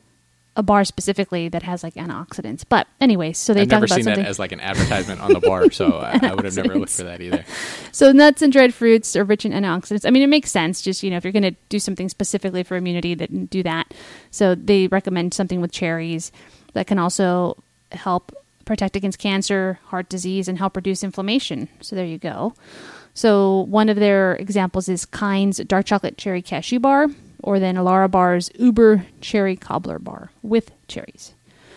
a bar specifically that has like antioxidants. But anyways, so they I've talk never about seen something. that as like an advertisement on the bar, so I, I would have never looked for that either. So nuts and dried fruits are rich in antioxidants. I mean, it makes sense. Just, you know, if you're going to do something specifically for immunity, then do that. So they recommend something with cherries that can also help protect against cancer, heart disease, and help reduce inflammation. So there you go. So one of their examples is Kind's dark chocolate cherry cashew bar, or then Alara Bar's Uber cherry cobbler bar with cherries.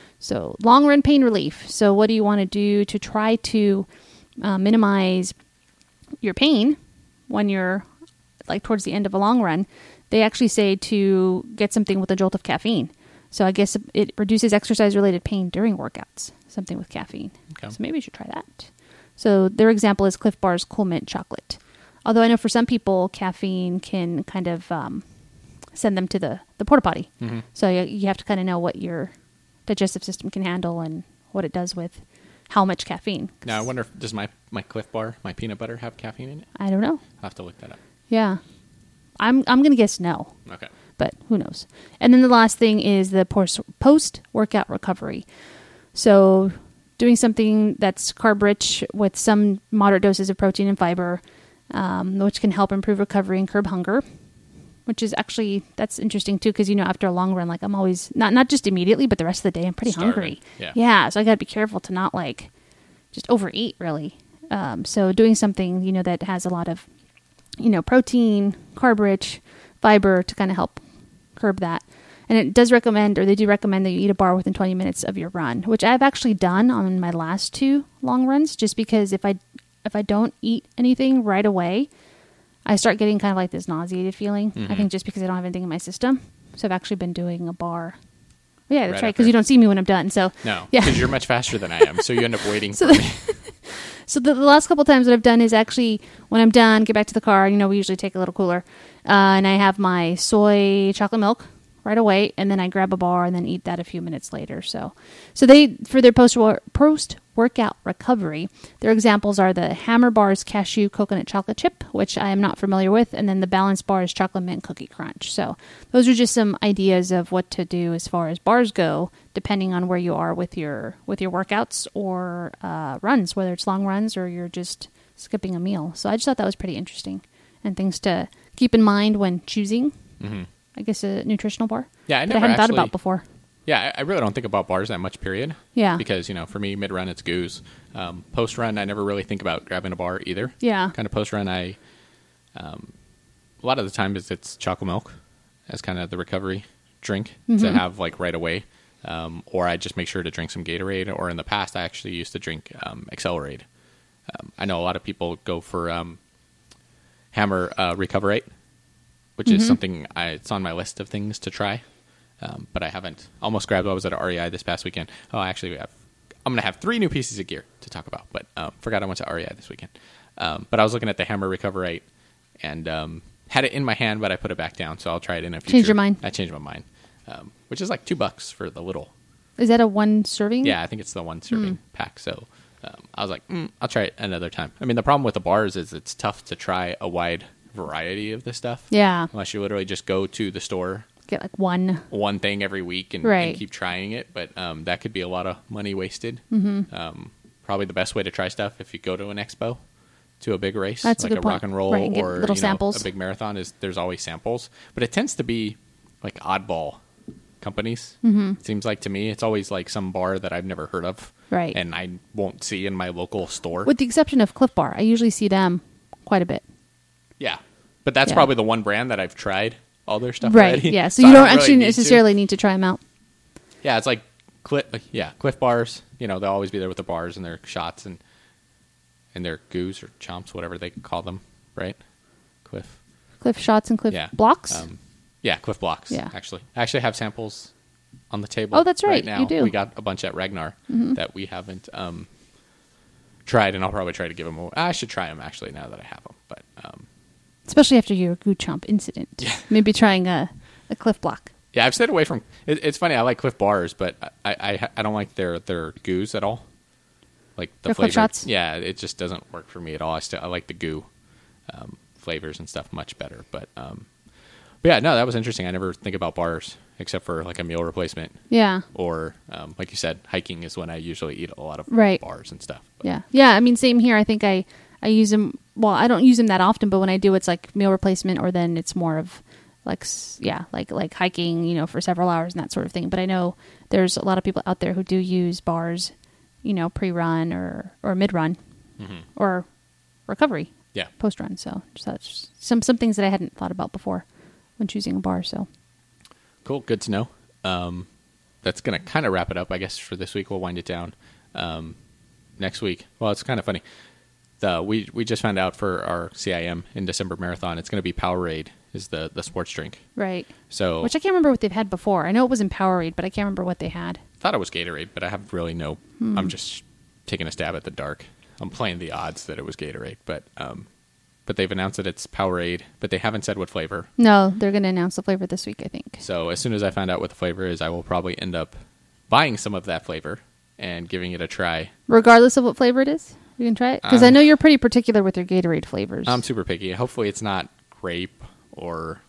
So long run pain relief. So what do you want to do to try to uh, minimize your pain when you're like towards the end of a long run? They actually say to get something with a jolt of caffeine. So I guess it reduces exercise related pain during workouts, something with caffeine. Okay. So maybe you should try that. So their example is Cliff Bar's Cool Mint Chocolate. Although I know for some people, caffeine can kind of um, send them to the, the porta potty. Mm-hmm. So you, you have to kind of know what your digestive system can handle and what it does with how much caffeine. Now, I wonder if does my, my Cliff Bar, my peanut butter, have caffeine in it? I don't know. I'll have to look that up. Yeah. I'm I'm going to guess no, Okay. but who knows. And then the last thing is the post workout recovery. So doing something that's carb rich with some moderate doses of protein and fiber, um, which can help improve recovery and curb hunger, which is actually, that's interesting too, because, you know, after a long run, like I'm always, not not just immediately, but the rest of the day, I'm pretty Starving. hungry. Yeah. Yeah, so I got to be careful to not like just overeat, really. Um, so doing something, you know, that has a lot of, you know, protein, carb rich, fiber to kind of help curb that. And it does recommend, or they do recommend that you eat a bar within twenty minutes of your run, which I've actually done on my last two long runs, just because if I, if I don't eat anything right away, I start getting kind of like this nauseated feeling. Mm-hmm. I think just because I don't have anything in my system. So I've actually been doing a bar. Yeah, that's Right right, after. because you don't see me when I'm done. So No, yeah. because you're much faster than I am, so you end up waiting So for the- me. So the, the last couple times that I've done is actually when I'm done, get back to the car. You know, we usually take a little cooler, uh, and I have my soy chocolate milk right away, and then I grab a bar and then eat that a few minutes later. So, so they for their post post workout recovery, their examples are the Hammer Bars Cashew Coconut Chocolate Chip, which I am not familiar with, and then the Balance Bars Chocolate Mint Cookie Crunch. So those are just some ideas of what to do as far as bars go, depending on where you are with your with your workouts or uh, runs, whether it's long runs or you're just skipping a meal. So I just thought that was pretty interesting and things to keep in mind when choosing. Mm-hmm. I guess a nutritional bar. Yeah, I that never I hadn't actually, thought about before. Yeah, I, I really don't think about bars that much, period. Yeah. Because, you know, for me, mid-run, it's goose. Um, post-run, I never really think about grabbing a bar either. Yeah. Kind of post-run, I, um, a lot of the time is it's chocolate milk as kind of the recovery drink Mm-hmm. to have, like, right away. Um, or I just make sure to drink some Gatorade. Or in the past, I actually used to drink um, Accelerate. Um, I know a lot of people go for um, Hammer uh, Recoverate, which Mm-hmm. is something I, it's on my list of things to try. Um, but I haven't. Almost grabbed. I was at R E I this past weekend. Oh, actually, we have. I'm going to have three new pieces of gear to talk about, but um, forgot I went to R E I this weekend. Um, but I was looking at the Hammer Recoverate and um, had it in my hand, but I put it back down, so I'll try it in a future. Change your mind. I changed my mind, um, which is like two bucks for the little. Is that a one serving? Yeah, I think it's the one serving Hmm. pack. So um, I was like, mm, I'll try it another time. I mean, the problem with the bars is it's tough to try a wide variety of this stuff. Yeah. Unless you literally just go to the store, Get like one. one thing every week and, Right. and keep trying it, but um, that could be a lot of money wasted. Mm-hmm. Um, probably the best way to try stuff if you go to an expo, to a big race, That's a like good a point. rock and roll Right, and get or little you know, samples. a big marathon. Is there's always samples, but it tends to be like oddball companies. Mm-hmm. It seems like to me, it's always like some bar that I've never heard of, Right. and I won't see in my local store. With the exception of Cliff Bar, I usually see them quite a bit. Yeah, but that's Yeah. probably the one brand that I've tried all their stuff Right. already. Yeah. So, I you don't, really actually need to. necessarily need to try them out. Yeah, it's like Cliff. Yeah, Cliff bars. You know, they'll always be there with the bars and their shots and and their goos or chomps, whatever they call them. Right? Cliff. Cliff shots and Cliff Yeah. blocks. Um, yeah, Cliff blocks. Yeah. Actually, I actually have samples on the table. Oh, that's right, now. you do. We got a bunch at Ragnar Mm-hmm. that we haven't um, tried, and I'll probably try to give them. Away. I should try them actually now that I have them. But um, Especially after your goo chomp incident. Yeah. Maybe trying a, a Cliff block. yeah, I've stayed away from. It, it's funny. I like Cliff bars, but I, I I don't like their their goos at all. Like the Their Cliff flavor. shots? Yeah, it just doesn't work for me at all. I still I like the goo um, flavors and stuff much better. But um, but yeah, no, that was interesting. I never think about bars except for like a meal replacement. Yeah. Or, um, like you said, hiking is when I usually eat a lot of Right. bars and stuff. But, Yeah. Yeah. I mean, same here. I think I, I use them. Well, I don't use them that often, but when I do, it's like meal replacement, or then it's more of like, s- yeah, like, like hiking, you know, for several hours and that sort of thing. But I know there's a lot of people out there who do use bars, you know, pre-run or, or mid-run Mhm. or recovery Yeah. post-run. So just that's some, some things that I hadn't thought about before when choosing a bar. So Cool. Good to know. Um, that's going to kind of wrap it up, I guess, for this week. We'll wind it down. Um, next week. Well, it's kind of funny. The, we, we just found out for our C I M in December marathon, it's going to be Powerade is the, the sports drink. right. So Which I can't remember what they've had before. I know it was in Powerade, but I can't remember what they had. thought it was Gatorade, but I have really no. Hmm. I'm just taking a stab at the dark. I'm playing the odds that it was Gatorade, but um, but they've announced that it's Powerade, but they haven't said what flavor. No, they're going to announce the flavor this week, I think. So as soon as I find out what the flavor is, I will probably end up buying some of that flavor and giving it a try. Regardless of what flavor it is, you can try it. Because I Um, know you're pretty particular with your Gatorade flavors. I'm super picky. Hopefully, it's not grape or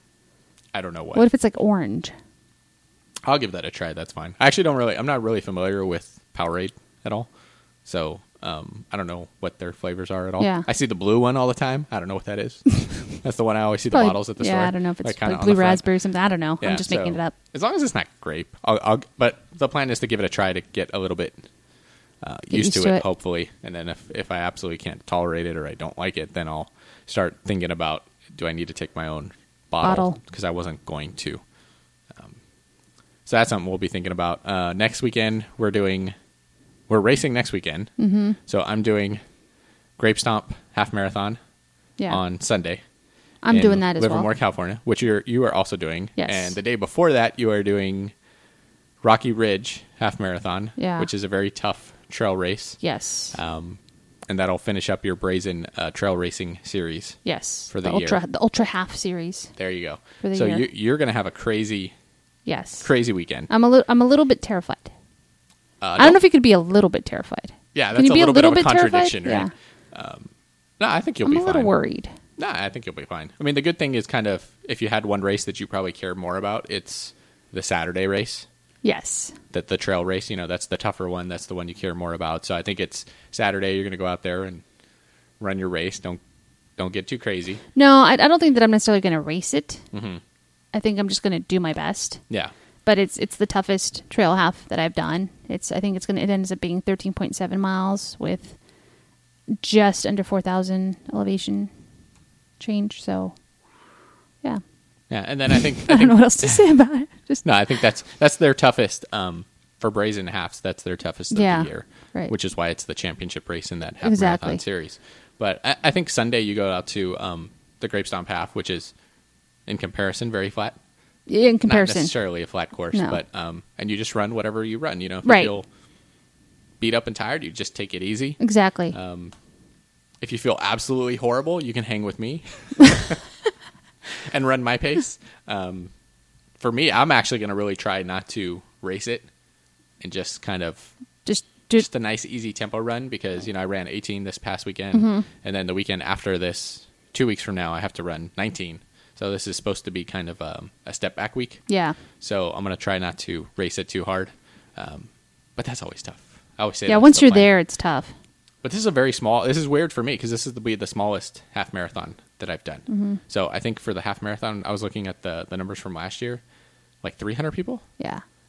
I don't know what. What if it's like orange? I'll give that a try. That's fine. I actually don't really. I'm not really familiar with Powerade at all, so um, I don't know what their flavors are at all. Yeah. I see the blue one all the time. I don't know what that is. That's the one I always see the Probably- bottles at the yeah, store. I don't know if it's Like, kinda like on blue the front. raspberry or something. I don't know. Yeah, I'm just making so it up. As long as it's not grape, I'll, I'll. But the plan is to give it a try to get a little bit uh, Get used, used to, to it, it. hopefully. And then if if I absolutely can't tolerate it or I don't like it, then I'll start thinking about do I need to take my own bottle Bottle. because I wasn't going to. Um, so that's something we'll be thinking about. Uh, next weekend we're doing. We're racing next weekend. Mm-hmm. So I'm doing Grape Stomp half marathon Yeah. on Sunday. I'm in doing that as Livermore, well. California, which you're you are also doing. Yes. And the day before that, you are doing Rocky Ridge half marathon, Yeah. which is a very tough trail race. Yes. Um, and that'll finish up your Brazen uh, trail racing series. yes. for the ultra year. the ultra half series. There you go. For the so year. you, you're going to have a crazy, Yes. crazy weekend. I'm a little I'm a little bit terrified. Uh, I don't know if you could be a little bit terrified. Yeah, Can that's you a be little, a little bit of a bit contradiction, terrified? right? Um, no, I think you'll I'm be a little fine. worried. No, I think you'll be fine. I mean, the good thing is kind of if you had one race that you probably care more about, it's the Saturday race. Yes. That the trail race, you know, that's the tougher one. That's the one you care more about. So I think it's Saturday. You're going to go out there and run your race. Don't don't get too crazy. No, I, I don't think that I'm necessarily going to race it. Mm-hmm. I think I'm just going to do my best. Yeah, But it's it's the toughest trail half that I've done. It's I think it's going to it ends up being thirteen point seven miles with just under four thousand elevation change. So yeah, yeah. And then I think I, I don't think know what else to say about it. Just no, I think that's that's their toughest um, for Brazen halves. That's their toughest of Yeah, the year, right. which is why it's the championship race in that half Exactly. marathon series. But I, I think Sunday you go out to um, the Grape Stomp half, which is in comparison very flat. in Not comparison. necessarily a flat course, No. but um, and you just run whatever you run. You know, if Right. you feel beat up and tired, you just take it easy. Exactly. Um, if you feel absolutely horrible, you can hang with me and run my pace. Um, for me, I'm actually going to really try not to race it and just kind of just do just a nice, easy tempo run because, you know, I ran eighteen this past weekend. Mm-hmm. And then the weekend after this, two weeks from now, I have to run nineteen. So this is supposed to be kind of um, a step back week. yeah. So I'm going to try not to race it too hard. Um, but that's always tough. I always say Yeah, that's once the you're plan. there, it's tough. But this is a very small. This is weird for me because this is the be the smallest half marathon that I've done. Mm-hmm. So I think for the half marathon, I was looking at the the numbers from last year, like three hundred people. Yeah.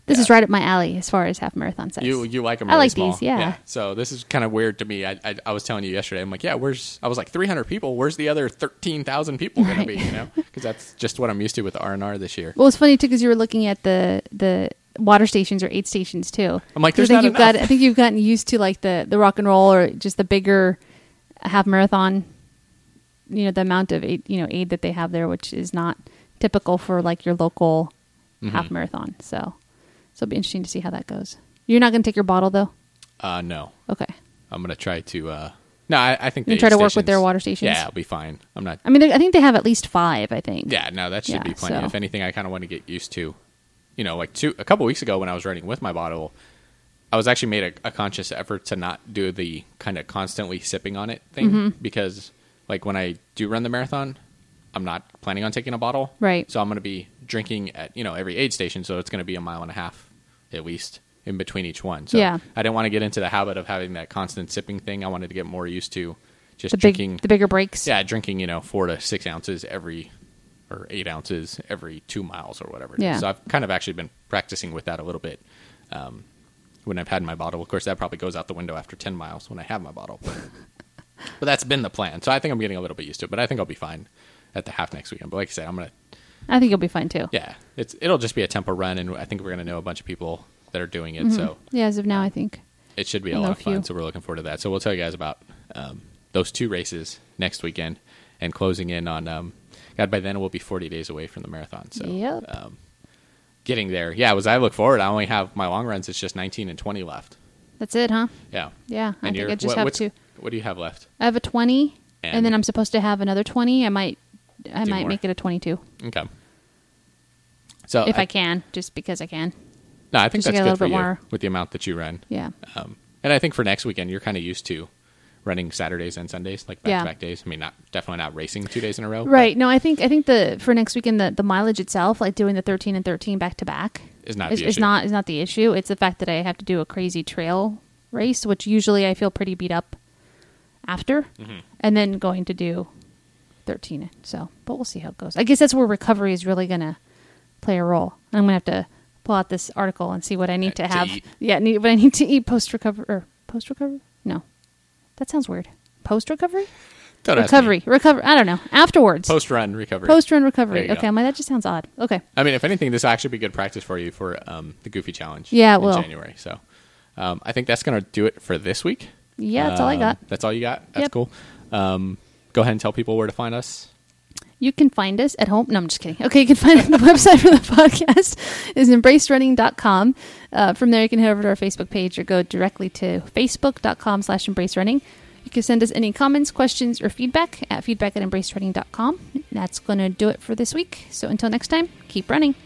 This Yeah. is right up my alley as far as half marathon size. You you like them? I Really like small. these, yeah. So this is kind of weird to me. I, I I was telling you yesterday. I'm like, yeah, where's? I was like three hundred people. Where's the other thirteen thousand people going Right. to be? You know, because that's just what I'm used to with the R and R this year. Well, it's funny too because you were looking at the the water stations or aid stations too. I'm like, 'Cause there's I think not you've enough. got. I think you've gotten used to like the the rock and roll or just the bigger half marathon. You know, the amount of aid, you know aid that they have there, which is not typical for like your local Mm-hmm. half marathon. So, so it'll be interesting to see how that goes. You're not going to take your bottle though. Uh, no, Okay. I'm gonna try to. Uh, no, I, I think You the try aid to work with their stations- water stations? Yeah, I'll be fine. I'm not. I mean, they- I think they have at least five. I think. Yeah, no, that should Yeah, be plenty. so- If anything, I kind of want to get used to, you know, like two a couple weeks ago when I was running with my bottle, I was actually made a, a conscious effort to not do the kind of constantly sipping on it thing Mm-hmm. because, like, when I do run the marathon, I'm not planning on taking a bottle, Right. So I'm going to be drinking at you know every aid station, so it's going to be a mile and a half at least in between each one. So Yeah. I didn't want to get into the habit of having that constant sipping thing. I wanted to get more used to just The big, drinking. the bigger breaks. Yeah, drinking, you know, four to six ounces every, or eight ounces every two miles or whatever. it is. Yeah. So I've kind of actually been practicing with that a little bit um, when I've had my bottle. Of course, that probably goes out the window after ten miles when I have my bottle. But, but that's been the plan. So I think I'm getting a little bit used to it. But I think I'll be fine at the half next weekend. But like I said, I'm going to, I think you'll be fine too. yeah, it's it'll just be a tempo run. And I think we're going to know a bunch of people that are doing it. So Yeah, as of now, I think. it should be a I know lot a of fun. few. So we're looking forward to that. So we'll tell you guys about um, those two races next weekend and closing in on. Um, God, by then we'll be forty days away from the marathon. So Yep. um, getting there, yeah. As I look forward, I only have my long runs. It's just nineteen and twenty left. That's it, huh? Yeah. Yeah, I And think you're- I just what, have what's- to. What do you have left? I have a twenty, and, And- then I'm supposed to have another twenty. I might, I Do might more. make it a twenty-two Okay. So if I, can, just because I can. no, I think just to that's get a good little for bit you more- with the amount that you run. Yeah. Um, and I think for next weekend, you're kind of used to running Saturdays and Sundays, like Yeah. back-to-back days. I mean, not definitely not racing two days in a row. but Right. No, I think I think the for next weekend the, the mileage itself, like doing the thirteen and thirteen back to back, Is not is, the is issue. not is not the issue. It's the fact that I have to do a crazy trail race, which usually I feel pretty beat up after, Mm-hmm. and then going to do thirteen. So, but we'll see how it goes. I guess that's where recovery is really gonna play a role. And I'm gonna have to pull out this article and see what I need to, Uh, to have. eat. Yeah, need, what I need to eat post recovery or post recovery. No, that sounds weird. Post recovery, Don't ask me. recovery, recover. I don't know. Afterwards, Post-run recovery. post run There recovery. you Okay, go. I'm like, that just sounds odd. Okay, I mean, if anything, this will actually be good practice for you for um, the Goofy Challenge. Yeah, it in will. January. So um, I think that's going to do it for this week. yeah, that's all I Um, got. That's all you got. That's Yep. cool. Um, go ahead and tell people where to find us. You can find us at home. No, I'm just kidding. Okay, you can find the website for the podcast is embrace running dot com. Uh, from there, you can head over to our Facebook page or go directly to facebook dot com slash embrace running. You can send us any comments, questions, or feedback at feedback at embrace running dot com. That's going to do it for this week. So until next time, keep running.